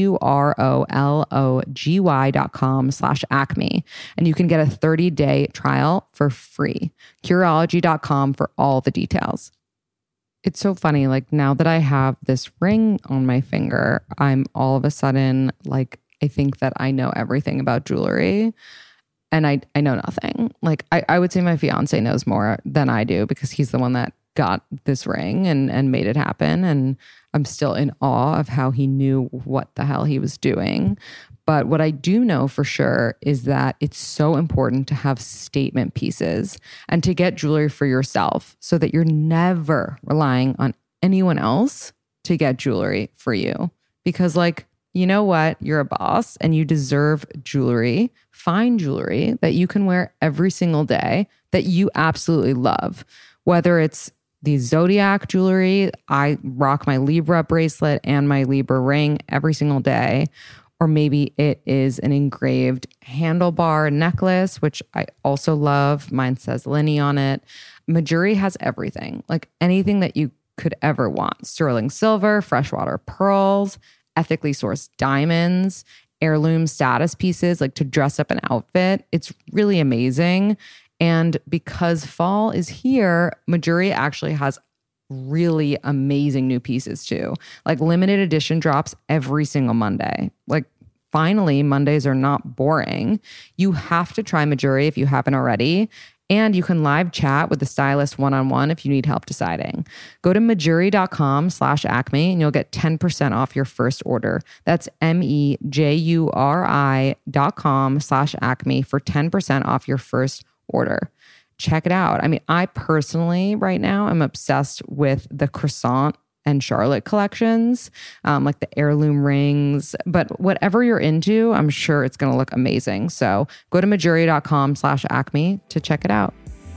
C-U-R-O-L-O-G-Y dot com slash acme. And you can get a thirty day trial for free. Curology dot com for all the details. It's so funny. Like now that I have this ring on my finger, I'm all of a sudden like, I think that I know everything about jewelry. And I, I know nothing. Like I, I would say my fiance knows more than I do, because he's the one that got this ring and, and made it happen. And I'm still in awe of how he knew what the hell he was doing. But what I do know for sure is that it's so important to have statement pieces and to get jewelry for yourself so that you're never relying on anyone else to get jewelry for you. Because like, you know what? You're a boss and you deserve jewelry, fine jewelry that you can wear every single day that you absolutely love. Whether it's the Zodiac jewelry, I rock my Libra bracelet and my Libra ring every single day, or maybe it is an engraved handlebar necklace, which I also love. Mine says Linny on it. Mejuri has everything, like anything that you could ever want. Sterling silver, freshwater pearls, ethically sourced diamonds, heirloom status pieces, like to dress up an outfit. It's really amazing. And because fall is here, Mejuri actually has really amazing new pieces too. Like limited edition drops every single Monday. Like finally, Mondays are not boring. You have to try Mejuri if you haven't already. And you can live chat with the stylist one-on-one if you need help deciding. Go to mejuri.com slash acme and you'll get ten percent off your first order. That's M-E-J-U-R-I dot com slash acme for ten percent off your first order. Check it out. I mean, I personally right now am obsessed with the croissant and Charlotte collections, um, like the heirloom rings. But whatever you're into, I'm sure it's going to look amazing. So go to mejuri.com slash acme to check it out.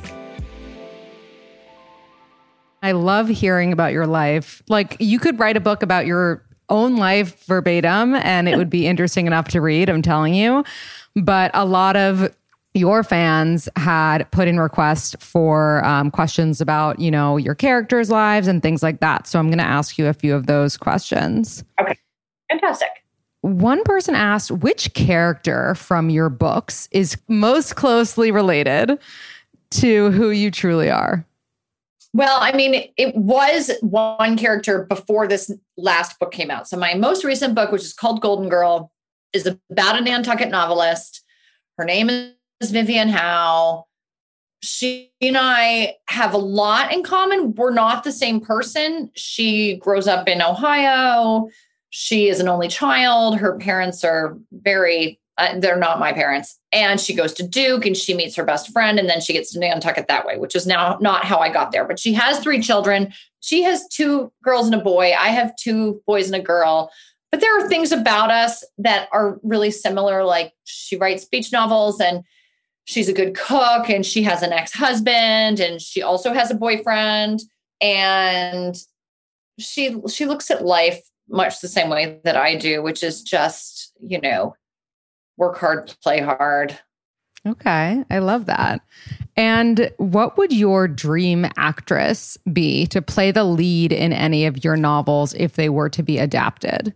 I love hearing about your life. Like you could write a book about your own life verbatim and it would be interesting enough to read, I'm telling you. But a lot of your fans had put in requests for um, questions about, you know, your characters' lives and things like that. So I'm going to ask you a few of those questions. Okay. Fantastic. One person asked, which character from your books is most closely related to who you truly are? Well, I mean, it was one character before this last book came out. So my most recent book, which is called Golden Girl, is about a Nantucket novelist. Her name is Vivian Howe. She and I have a lot in common. We're not the same person. She grows up in Ohio. She is an only child. Her parents are very, uh, they're not my parents. And she goes to Duke and she meets her best friend. And then she gets to Nantucket that way, which is now not how I got there. But she has three children. She has two girls and a boy. I have two boys and a girl. But there are things about us that are really similar. Like she writes beach novels and she's a good cook and she has an ex-husband and she also has a boyfriend. And she, she looks at life much the same way that I do, which is just, you know, work hard, play hard. Okay. I love that. And what would your dream actress be to play the lead in any of your novels if they were to be adapted?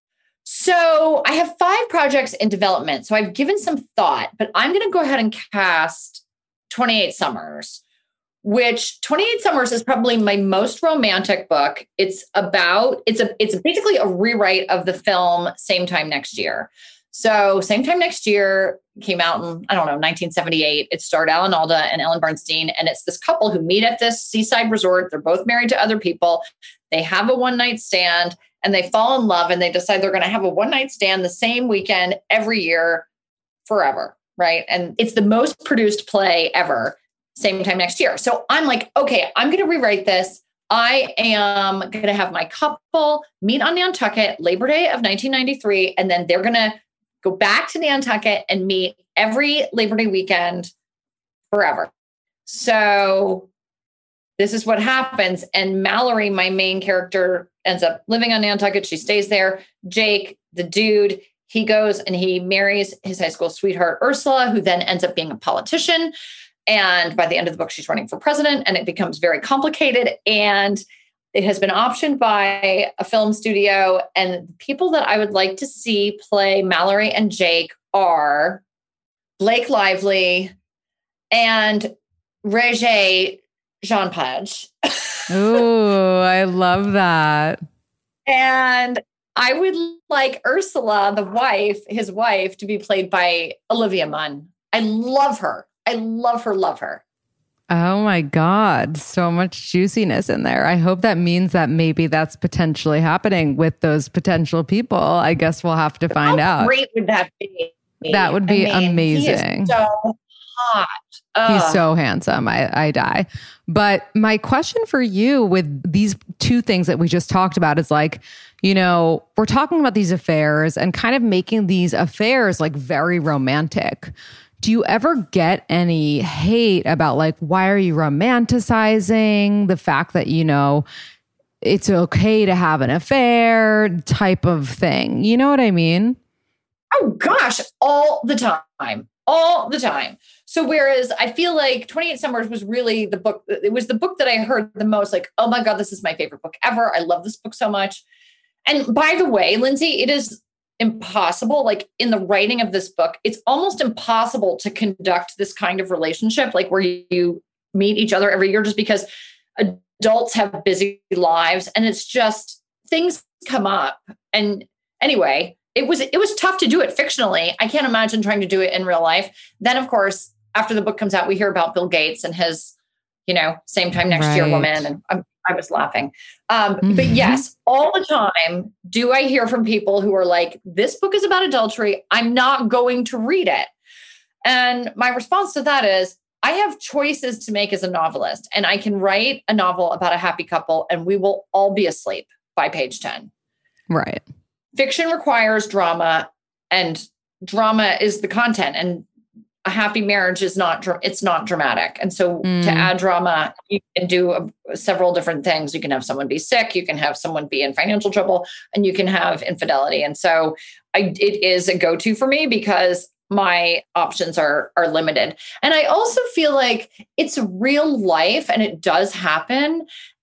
So I have five projects in development. So I've given some thought, but I'm going to go ahead and cast twenty-eight Summers, which twenty-eight Summers is probably my most romantic book. It's about, it's a, it's basically a rewrite of the film Same Time Next Year. So Same Time Next Year came out in, I don't know, nineteen seventy-eight. It starred Alan Alda and Ellen Bernstein. And it's this couple who meet at this seaside resort. They're both married to other people. They have a one night stand. And they fall in love and they decide they're going to have a one night stand the same weekend every year forever. Right. And it's the most produced play ever, Same Time Next Year. So I'm like, okay, I'm going to rewrite this. I am going to have my couple meet on Nantucket Labor Day of nineteen ninety-three. And then they're going to go back to Nantucket and meet every Labor Day weekend forever. So this is what happens. And Mallory, my main character, ends up living on Nantucket. She stays there. Jake, the dude, he goes and he marries his high school sweetheart, Ursula, who then ends up being a politician. And by the end of the book, she's running for president and it becomes very complicated. And it has been optioned by a film studio. And the people that I would like to see play Mallory and Jake are Blake Lively and Regé Jean Page. Ooh, I love that. And I would like Ursula, the wife, his wife, to be played by Olivia Munn. I love her. I love her, love her. Oh my God. So much juiciness in there. I hope that means that maybe that's potentially happening with those potential people. I guess we'll have to find How out. Great would that be? That would be I mean, amazing. He is so hot. Ugh. He's so handsome. I, I die. But my question for you with these two things that we just talked about is like, you know, we're talking about these affairs and kind of making these affairs like very romantic. Do you ever get any hate about like, why are you romanticizing the fact that, you know, it's okay to have an affair type of thing? You know what I mean? Oh gosh, all the time, all the time. So whereas I feel like twenty-eight Summers was really the book, it was the book that I heard the most, like, oh my God, this is my favorite book ever. I love this book so much. And by the way, Lindsay, it is impossible, like in the writing of this book, it's almost impossible to conduct this kind of relationship, like where you meet each other every year, just because adults have busy lives and it's just things come up. And anyway, it was, it was tough to do it fictionally. I can't imagine trying to do it in real life. Then of course, after the book comes out, we hear about Bill Gates and his, you know, same time next right. year woman. And I'm, I was laughing. Um, mm-hmm. But yes, all the time, do I hear from people who are like, this book is about adultery. I'm not going to read it. And my response to that is, I have choices to make as a novelist, and I can write a novel about a happy couple and we will all be asleep by page ten. Right. Fiction requires drama, and drama is the content, and a happy marriage is not, it's not dramatic. And so mm. to add drama, you can do a, several different things. You can have someone be sick, you can have someone be in financial trouble, and you can have infidelity. And so I, it is a go-to for me because my options are, are limited. And I also feel like it's real life and it does happen,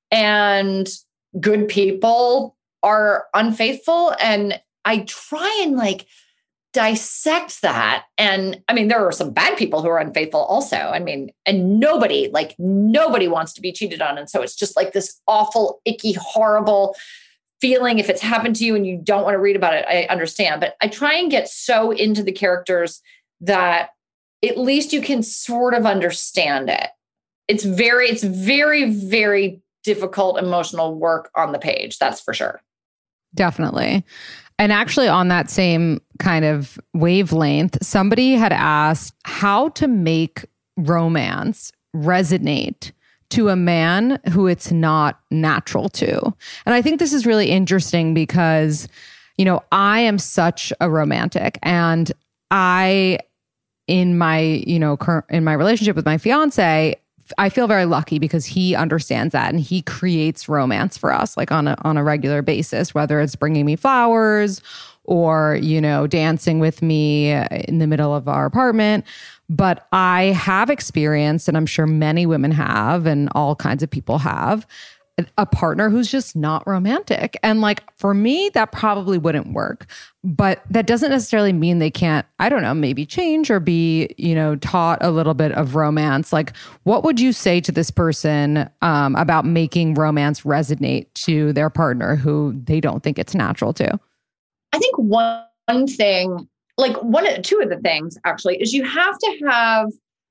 and good people are unfaithful. And I try and like dissect that. And I mean, there are some bad people who are unfaithful also. I mean, and nobody, like nobody wants to be cheated on. And so it's just like this awful, icky, horrible feeling. If it's happened to you and you don't want to read about it, I understand. But I try and get so into the characters that at least you can sort of understand it. It's very, it's very, very difficult emotional work on the page. That's for sure. Definitely. And actually on that same kind of wavelength, somebody had asked how to make romance resonate to a man who it's not natural to. And I think this is really interesting because, you know, I am such a romantic, and I, in my, you know, current, in my relationship with my fiance, I feel very lucky because he understands that and he creates romance for us, like on a on a regular basis, whether it's bringing me flowers or, you know, dancing with me in the middle of our apartment. But I have experienced, and I'm sure many women have, and all kinds of people have, a partner who's just not romantic. And like, for me, that probably wouldn't work. But that doesn't necessarily mean they can't, I don't know, maybe change or be, you know, taught a little bit of romance. Like, what would you say to this person um, about making romance resonate to their partner who they don't think it's natural to? I think one thing, like one, two of the things actually, is you have to have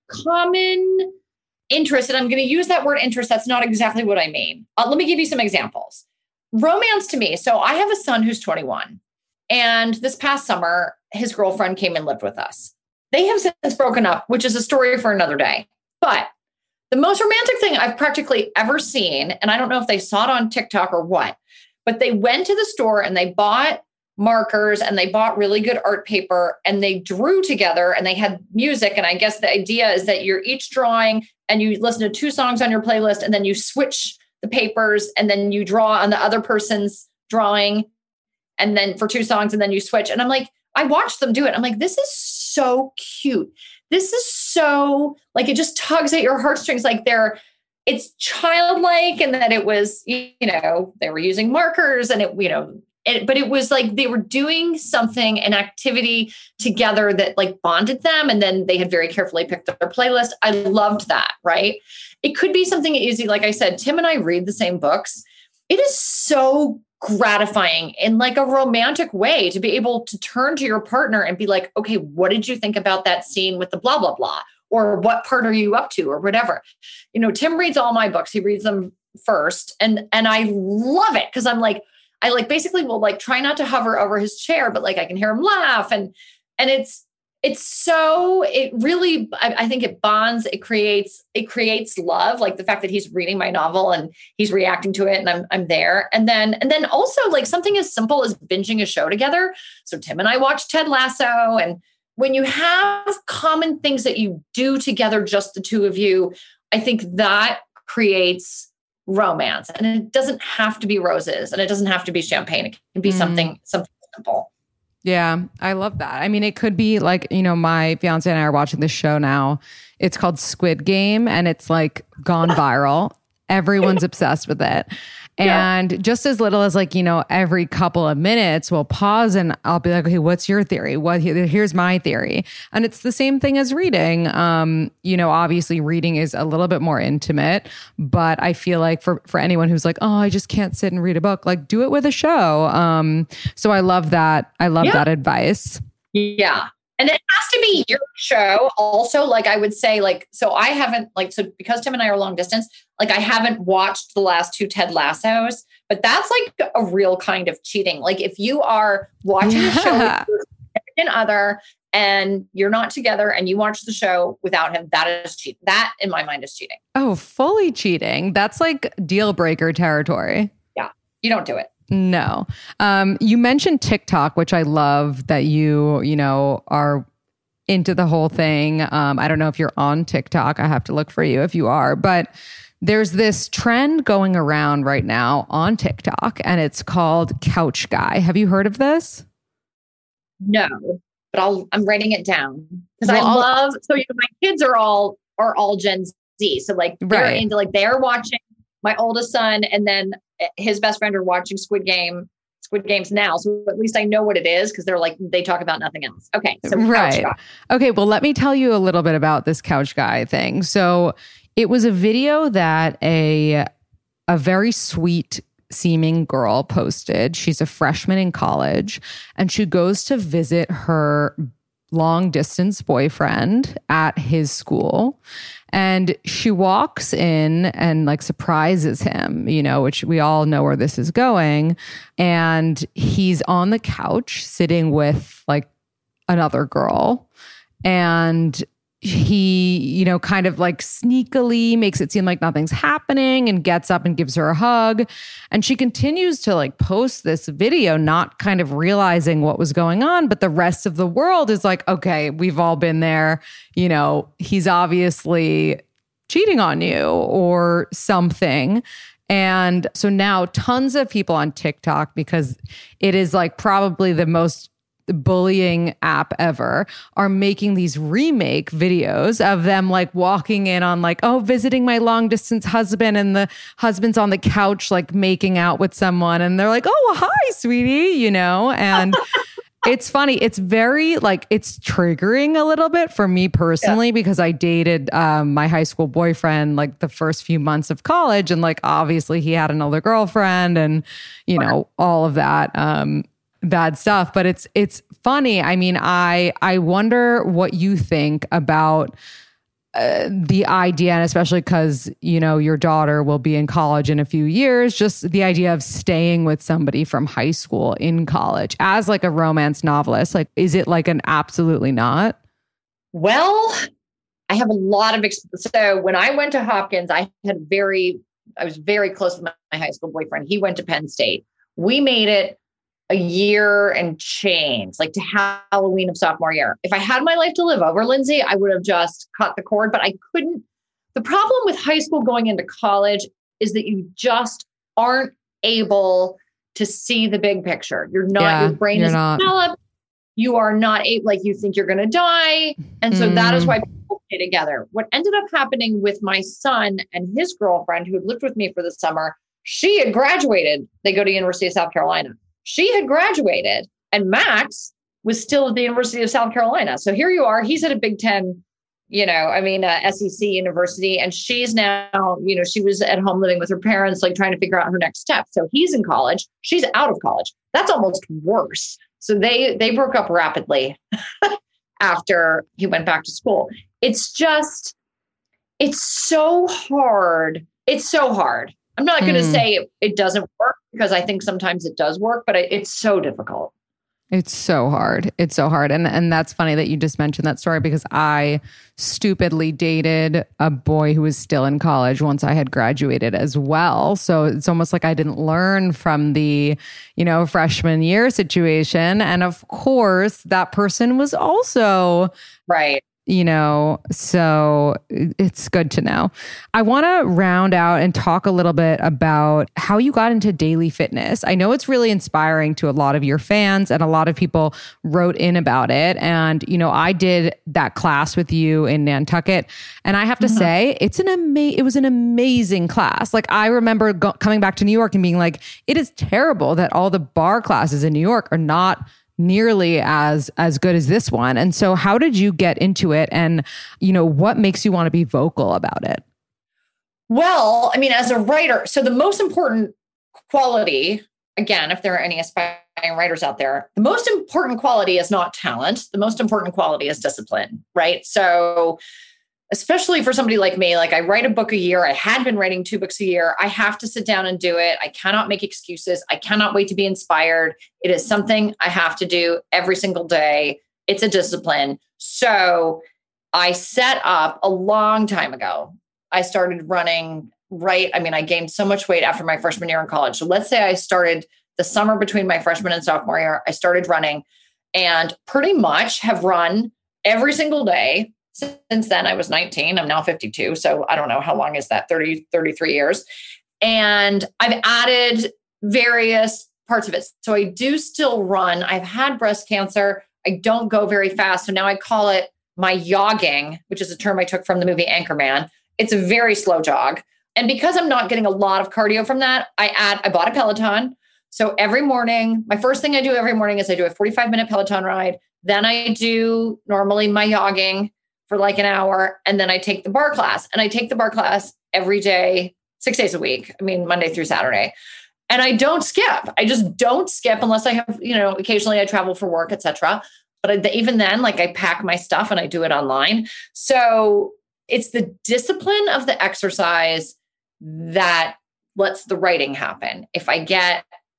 common interest. And I'm going to use that word interest. That's not exactly what I mean. Uh, let me give you some examples. Romance to me. So I have a son who's twenty-one. And this past summer, his girlfriend came and lived with us. They have since broken up, which is a story for another day. But the most romantic thing I've practically ever seen, and I don't know if they saw it on TikTok or what, but they went to the store and they bought markers and they bought really good art paper and they drew together and they had music. And I guess the idea is that you're each drawing and you listen to two songs on your playlist and then you switch the papers and then you draw on the other person's drawing and then for two songs and then you switch. And I'm like, I watched them do it. I'm like, this is so cute. This is so like, it just tugs at your heartstrings. Like they're, it's childlike, and that it was, you know, they were using markers and it, you know, It, but it was like they were doing something, an activity together that like bonded them. And then they had very carefully picked up their playlist. I loved that, right? It could be something easy. Like I said, Tim and I read the same books. It is so gratifying in like a romantic way to be able to turn to your partner and be like, okay, what did you think about that scene with the blah, blah, blah? Or what part are you up to or whatever? You know, Tim reads all my books. He reads them first. And, and I love it because I'm like, I like basically will like try not to hover over his chair, but like I can hear him laugh. And, and it's, it's so, it really, I, I think it bonds, it creates, it creates love. Like the fact that he's reading my novel and he's reacting to it and I'm, I'm there. And then, and then also like something as simple as binging a show together. So Tim and I watched Ted Lasso. And when you have common things that you do together, just the two of you, I think that creates romance. And it doesn't have to be roses and it doesn't have to be champagne. It can be mm. something, something simple. Yeah, I love that. I mean, it could be like, you know, my fiance and I are watching this show now. It's called Squid Game and it's like gone viral. Everyone's obsessed with it. And yeah. just as little as like, you know, every couple of minutes we'll pause and I'll be like, okay, what's your theory? What here's my theory. And it's the same thing as reading. Um, you know, obviously reading is a little bit more intimate, but I feel like for, for anyone who's like, oh, I just can't sit and read a book, like do it with a show. Um, so I love that. I love yeah. that advice. Yeah. And it has to be your show also. Like I would say like, so I haven't like, so because Tim and I are long distance, like I haven't watched the last two Ted Lassos, but that's like a real kind of cheating. Like if you are watching yeah. the show with your significant other and you're not together and you watch the show without him, that is cheating. That in my mind is cheating. Oh, fully cheating. That's like deal breaker territory. Yeah. You don't do it. No. Um, you mentioned TikTok, which I love that you, you know, are into the whole thing. Um, I don't know if you're on TikTok. I have to look for you if you are, but there's this trend going around right now on TikTok and it's called Couch Guy. Have you heard of this? No, but I'll, I'm writing it down because well, I I'll, love, so you know, my kids are all, are all Gen Z. So like they're right. into like, they're watching my oldest son and then his best friend are watching Squid Game, Squid Games now. So at least I know what it is because they're like, they talk about nothing else. Okay. So right. Couch Guy. Okay. Well, let me tell you a little bit about this Couch Guy thing. So it was a video that a, a very sweet seeming girl posted. She's a freshman in college and she goes to visit her long distance boyfriend at his school. And she walks in and like surprises him, you know, which we all know where this is going. And he's on the couch sitting with like another girl. And he, you know, kind of like sneakily makes it seem like nothing's happening and gets up and gives her a hug. And she continues to like post this video, not kind of realizing what was going on. But the rest of the world is like, okay, we've all been there. You know, he's obviously cheating on you or something. And so now tons of people on TikTok, because it is like probably the most bullying app ever, are making these remake videos of them like walking in on like, oh, visiting my long distance husband, and the husband's on the couch like making out with someone and they're like, oh, hi sweetie, you know. And it's funny, it's very like, it's triggering a little bit for me personally, yeah. because I dated um, my high school boyfriend like the first few months of college, and like obviously he had another girlfriend and you know all of that um bad stuff. But it's it's funny. I mean, I I wonder what you think about uh, the idea, and especially because you know your daughter will be in college in a few years. Just the idea of staying with somebody from high school in college as like a romance novelist. Like, is it like an absolutely not? Well, I have a lot of experience. So when I went to Hopkins, I had very I was very close with my high school boyfriend. He went to Penn State. We made it a year and change, like to Halloween of sophomore year. If I had my life to live over, Lindsay, I would have just cut the cord, but I couldn't. The problem with high school going into college is that you just aren't able to see the big picture. You're not, yeah, your brain is not developed. You are not able, like you think you're going to die. And so mm. that is why people stay together. What ended up happening with my son and his girlfriend who had lived with me for the summer, she had graduated. They go to University of South Carolina. She had graduated and Max was still at the University of South Carolina. So here you are, he's at a Big Ten, you know, I mean, uh, S E C university. And she's now, you know, she was at home living with her parents, like trying to figure out her next step. So he's in college. She's out of college. That's almost worse. So they, they broke up rapidly after he went back to school. It's just, it's so hard. It's so hard. I'm not going to mm. say it, it doesn't work, because I think sometimes it does work, but it, it's so difficult. It's so hard. It's so hard. And and that's funny that you just mentioned that story, because I stupidly dated a boy who was still in college once I had graduated as well. So it's almost like I didn't learn from the, you know, freshman year situation. And of course, that person was also right. you know, so it's good to know. I want to round out and talk a little bit about how you got into daily fitness. I know it's really inspiring to a lot of your fans, and a lot of people wrote in about it. And, you know, I did that class with you in Nantucket, and I have to mm-hmm. say it's an ama- it was an amazing class. Like, I remember go- coming back to New York and being like, it is terrible that all the bar classes in New York are not nearly as as good as this one. And so how did you get into it? And, you know, what makes you want to be vocal about it? Well, I mean, as a writer, so the most important quality, again, if there are any aspiring writers out there, the most important quality is not talent. The most important quality is discipline, right? So especially for somebody like me, like I write a book a year. I had been writing two books a year. I have to sit down and do it. I cannot make excuses. I cannot wait to be inspired. It is something I have to do every single day. It's a discipline. So I set up a long time ago. I started running right. I mean, I gained so much weight after my freshman year in college. So let's say I started the summer between my freshman and sophomore year. I started running and pretty much have run every single day. Since then, I was nineteen. I'm now fifty-two. So I don't know, how long is that? thirty, thirty-three years. And I've added various parts of it. So I do still run. I've had breast cancer. I don't go very fast. So now I call it my jogging, which is a term I took from the movie Anchorman. It's a very slow jog. And because I'm not getting a lot of cardio from that, I add, I bought a Peloton. So every morning, my first thing I do every morning is I do a forty-five minute Peloton ride. Then I do normally my jogging for like an hour. And then I take the bar class, and I take the bar class every day, six days a week. I mean, Monday through Saturday. And I don't skip. I just don't skip unless I have, you know, occasionally I travel for work, et cetera. But I, even then, like I pack my stuff and I do it online. So it's the discipline of the exercise that lets the writing happen. If I get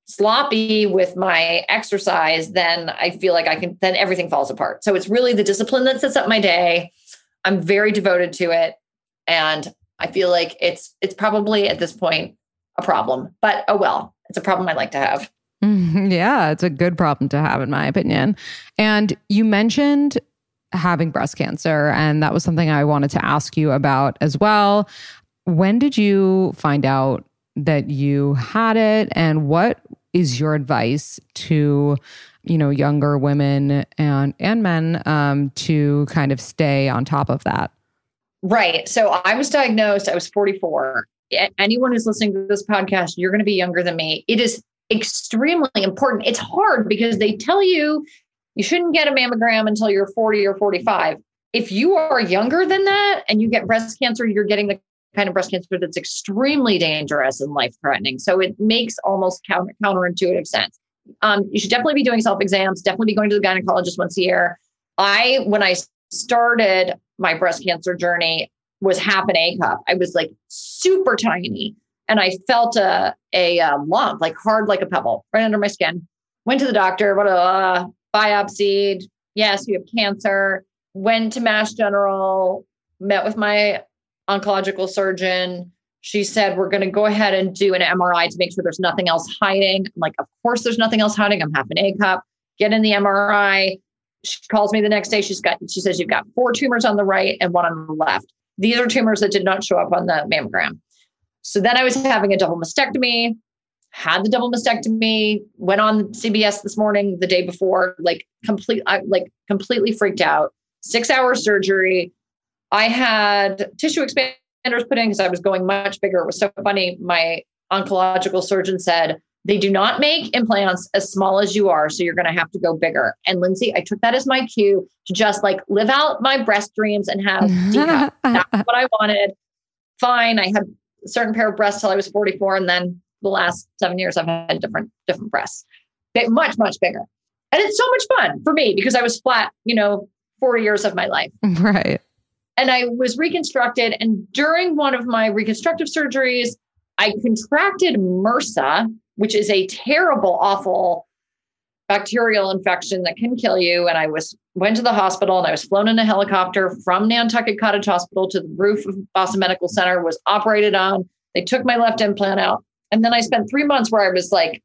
sloppy with my exercise, then I feel like I can, then everything falls apart. So it's really the discipline that sets up my day. I'm very devoted to it. And I feel like it's, it's probably at this point a problem, but oh, well, it's a problem I like to have. Yeah, it's a good problem to have, in my opinion. And you mentioned having breast cancer, and that was something I wanted to ask you about as well. When did you find out that you had it, and what is your advice to, you know, younger women and and men um, to kind of stay on top of that? Right. So I was diagnosed, I was forty-four. Anyone who's listening to this podcast, you're going to be younger than me. It is extremely important. It's hard because they tell you you shouldn't get a mammogram until you're forty or forty-five. If you are younger than that and you get breast cancer, you're getting the kind of breast cancer that's extremely dangerous and life-threatening. So it makes almost counter, counterintuitive sense. Um, you should definitely be doing self-exams, definitely be going to the gynecologist once a year. I, when I started my breast cancer journey, was half an A cup. I was like super tiny, and I felt a, a, a lump, like hard like a pebble, right under my skin. Went to the doctor, blah, blah, blah, biopsied. Yes, you have cancer. Went to Mass General, met with my oncological surgeon. She said, we're going to go ahead and do an M R I to make sure there's nothing else hiding. I'm like, of course there's nothing else hiding. I'm half an A cup. Get in the M R I. She calls me the next day. She's got, she says, you've got four tumors on the right and one on the left. These are tumors that did not show up on the mammogram. So then I was having a double mastectomy, had the double mastectomy, went on C B S this morning, the day before, like complete, I, like completely freaked out. Six hour surgery. I had tissue expanders put in because I was going much bigger. It was so funny. My oncological surgeon said, they do not make implants as small as you are. So you're going to have to go bigger. And Lindsay, I took that as my cue to just like live out my breast dreams and have decaf. That's what I wanted. Fine. I had a certain pair of breasts till I was forty-four. And then the last seven years I've had different, different breasts, but much, much bigger. And it's so much fun for me because I was flat, you know, forty years of my life. Right. And I was reconstructed. And during one of my reconstructive surgeries, I contracted MRSA, which is a terrible, awful bacterial infection that can kill you. And I was went to the hospital, and I was flown in a helicopter from Nantucket Cottage Hospital to the roof of Boston Medical Center, was operated on. They took my left implant out. And then I spent three months where I was like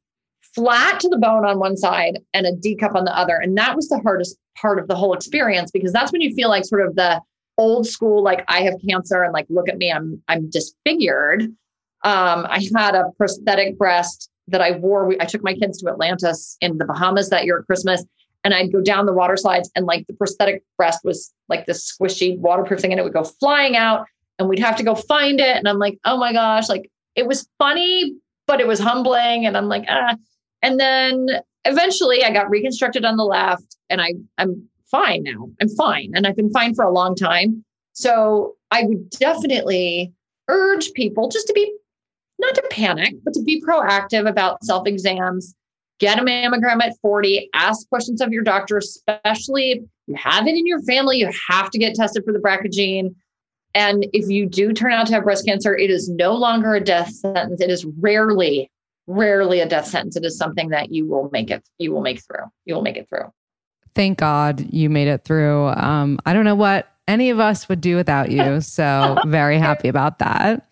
flat to the bone on one side and a D cup on the other. And that was the hardest part of the whole experience, because that's when you feel like sort of the old school, like I have cancer and like, look at me, I'm, I'm disfigured. Um, I had a prosthetic breast that I wore. We, I took my kids to Atlantis in the Bahamas that year at Christmas, and I'd go down the water slides and like the prosthetic breast was like this squishy waterproof thing and it would go flying out and we'd have to go find it. And I'm like, oh my gosh, like it was funny, but it was humbling. And I'm like, ah. And then eventually I got reconstructed on the left and I, I'm fine now. I'm fine. And I've been fine for a long time. So I would definitely urge people just to be, not to panic, but to be proactive about self-exams. Get a mammogram at forty, ask questions of your doctor, especially if you have it in your family, you have to get tested for the B R C A gene. And if you do turn out to have breast cancer, it is no longer a death sentence. It is rarely, rarely a death sentence. It is something that you will make it, you will make through. You will make it through. Thank God you made it through. Um, I don't know what any of us would do without you. So very happy about that.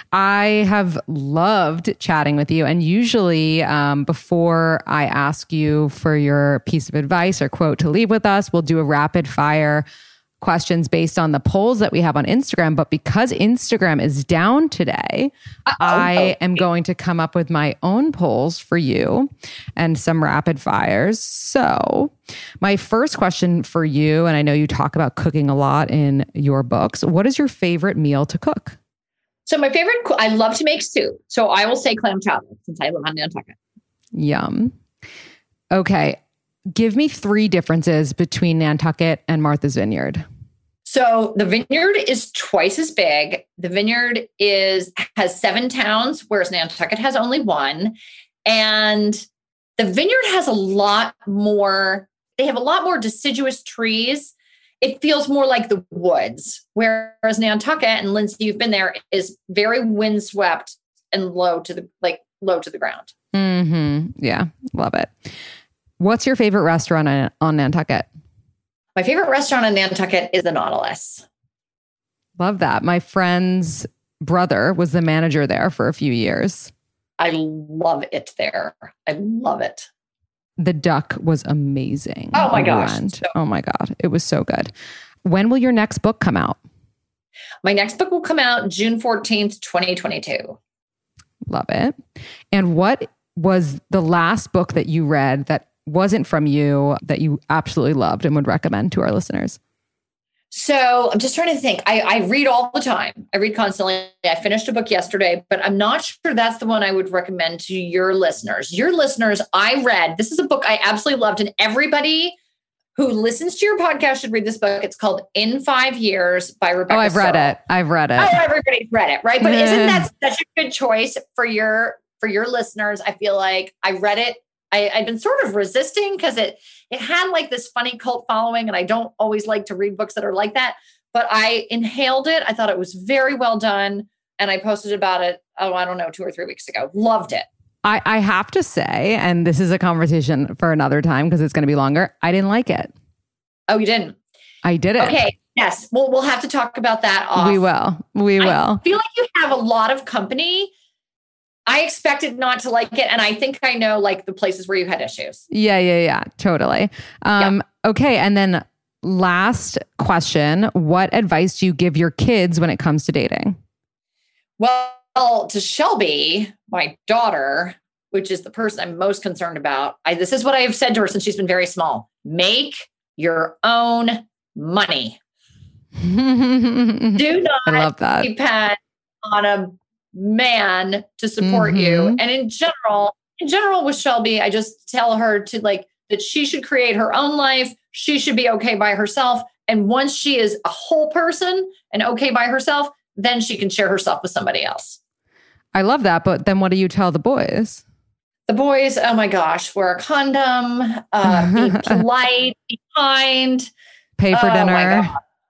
I have loved chatting with you. And usually um, before I ask you for your piece of advice or quote to leave with us, we'll do a rapid fire questions based on the polls that we have on Instagram. But because Instagram is down today, Uh-oh. I am going to come up with my own polls for you and some rapid fires. So my first question for you, and I know you talk about cooking a lot in your books, what is your favorite meal to cook? So my favorite, I love to make soup. So I will say clam chowder since I live on Nantucket. Yum. Okay. Give me three differences between Nantucket and Martha's Vineyard. So the vineyard is twice as big. The vineyard is has seven towns, whereas Nantucket has only one. And the vineyard has a lot more, they have a lot more deciduous trees. It feels more like the woods, whereas Nantucket, and Lindsay, you've been there, is very windswept and low to the like low to the ground. Mm-hmm. Yeah, love it. What's your favorite restaurant on, on Nantucket? My favorite restaurant on Nantucket is the Nautilus. Love that. My friend's brother was the manager there for a few years. I love it there. I love it. The duck was amazing. Oh my gosh. So- oh my God. It was so good. When will your next book come out? My next book will come out June fourteenth, twenty twenty-two. Love it. And what was the last book that you read that wasn't from you that you absolutely loved and would recommend to our listeners? So I'm just trying to think. I, I read all the time. I read constantly. I finished a book yesterday, but I'm not sure that's the one I would recommend to your listeners. Your listeners, I read, this is a book I absolutely loved. And everybody who listens to your podcast should read this book. It's called In Five Years by Rebecca Oh, I've read Searle. it. I've read it. Oh, everybody's read it, right? But isn't that such a good choice for your for your listeners? I feel like I read it. I, I've been sort of resisting because it it had like this funny cult following, and I don't always like to read books that are like that. But I inhaled it. I thought it was very well done, and I posted about it. Oh, I don't know, two or three weeks ago. Loved it. I, I have to say, and this is a conversation for another time because it's going to be longer. I didn't like it. Oh, you didn't? I didn't. Okay. Yes. Well, we'll have to talk about that off. We will. We will. I feel like you have a lot of company. I expected not to like it. And I think I know like the places where you had issues. Yeah, yeah, yeah. Totally. Um, yeah. Okay. And then last question, what advice do you give your kids when it comes to dating? Well, to Shelby, my daughter, which is the person I'm most concerned about, I, this is what I have said to her since she's been very small. Make your own money. Do not I love that. depend on a man to support mm-hmm. you. And in general, in general with Shelby, I just tell her to like that she should create her own life. She should be okay by herself. And once she is a whole person and okay by herself, then she can share herself with somebody else. I love that. But then what do you tell the boys? The boys, oh my gosh, wear a condom, uh, be polite, be kind. Pay for oh dinner.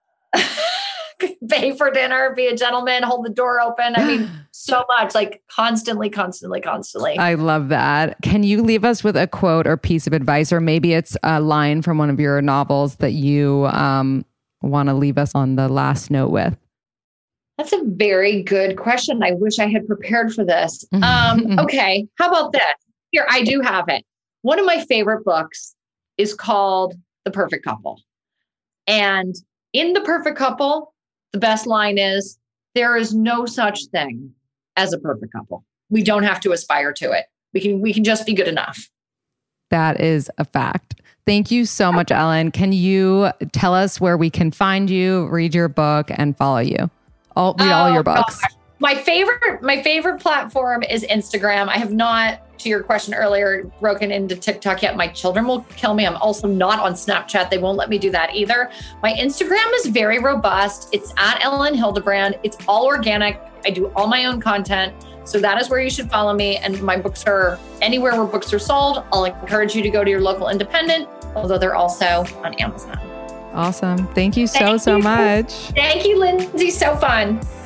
Pay for dinner, be a gentleman, hold the door open. I mean, so much, like constantly, constantly, constantly. I love that. Can you leave us with a quote or piece of advice, or maybe it's a line from one of your novels that you um, want to leave us on the last note with? That's a very good question. I wish I had prepared for this. Um, okay. How about this? Here, I do have it. One of my favorite books is called The Perfect Couple. And in The Perfect Couple, the best line is, there is no such thing as a perfect couple. We don't have to aspire to it. We can, we can just be good enough. That is a fact. Thank you so much, Ellen. Can you tell us where we can find you, read your book, and follow you? All, read oh, all your books. Gosh. My favorite, my favorite platform is Instagram. I have not, to your question earlier, broken into TikTok yet. My children will kill me. I'm also not on Snapchat. They won't let me do that either. My Instagram is very robust. It's at Ellen Hildebrand. It's all organic. I do all my own content. So that is where you should follow me. And my books are anywhere where books are sold. I'll encourage you to go to your local independent, although they're also on Amazon. Awesome. Thank you so, Thank so you. much. Thank you, Lindsay. So fun.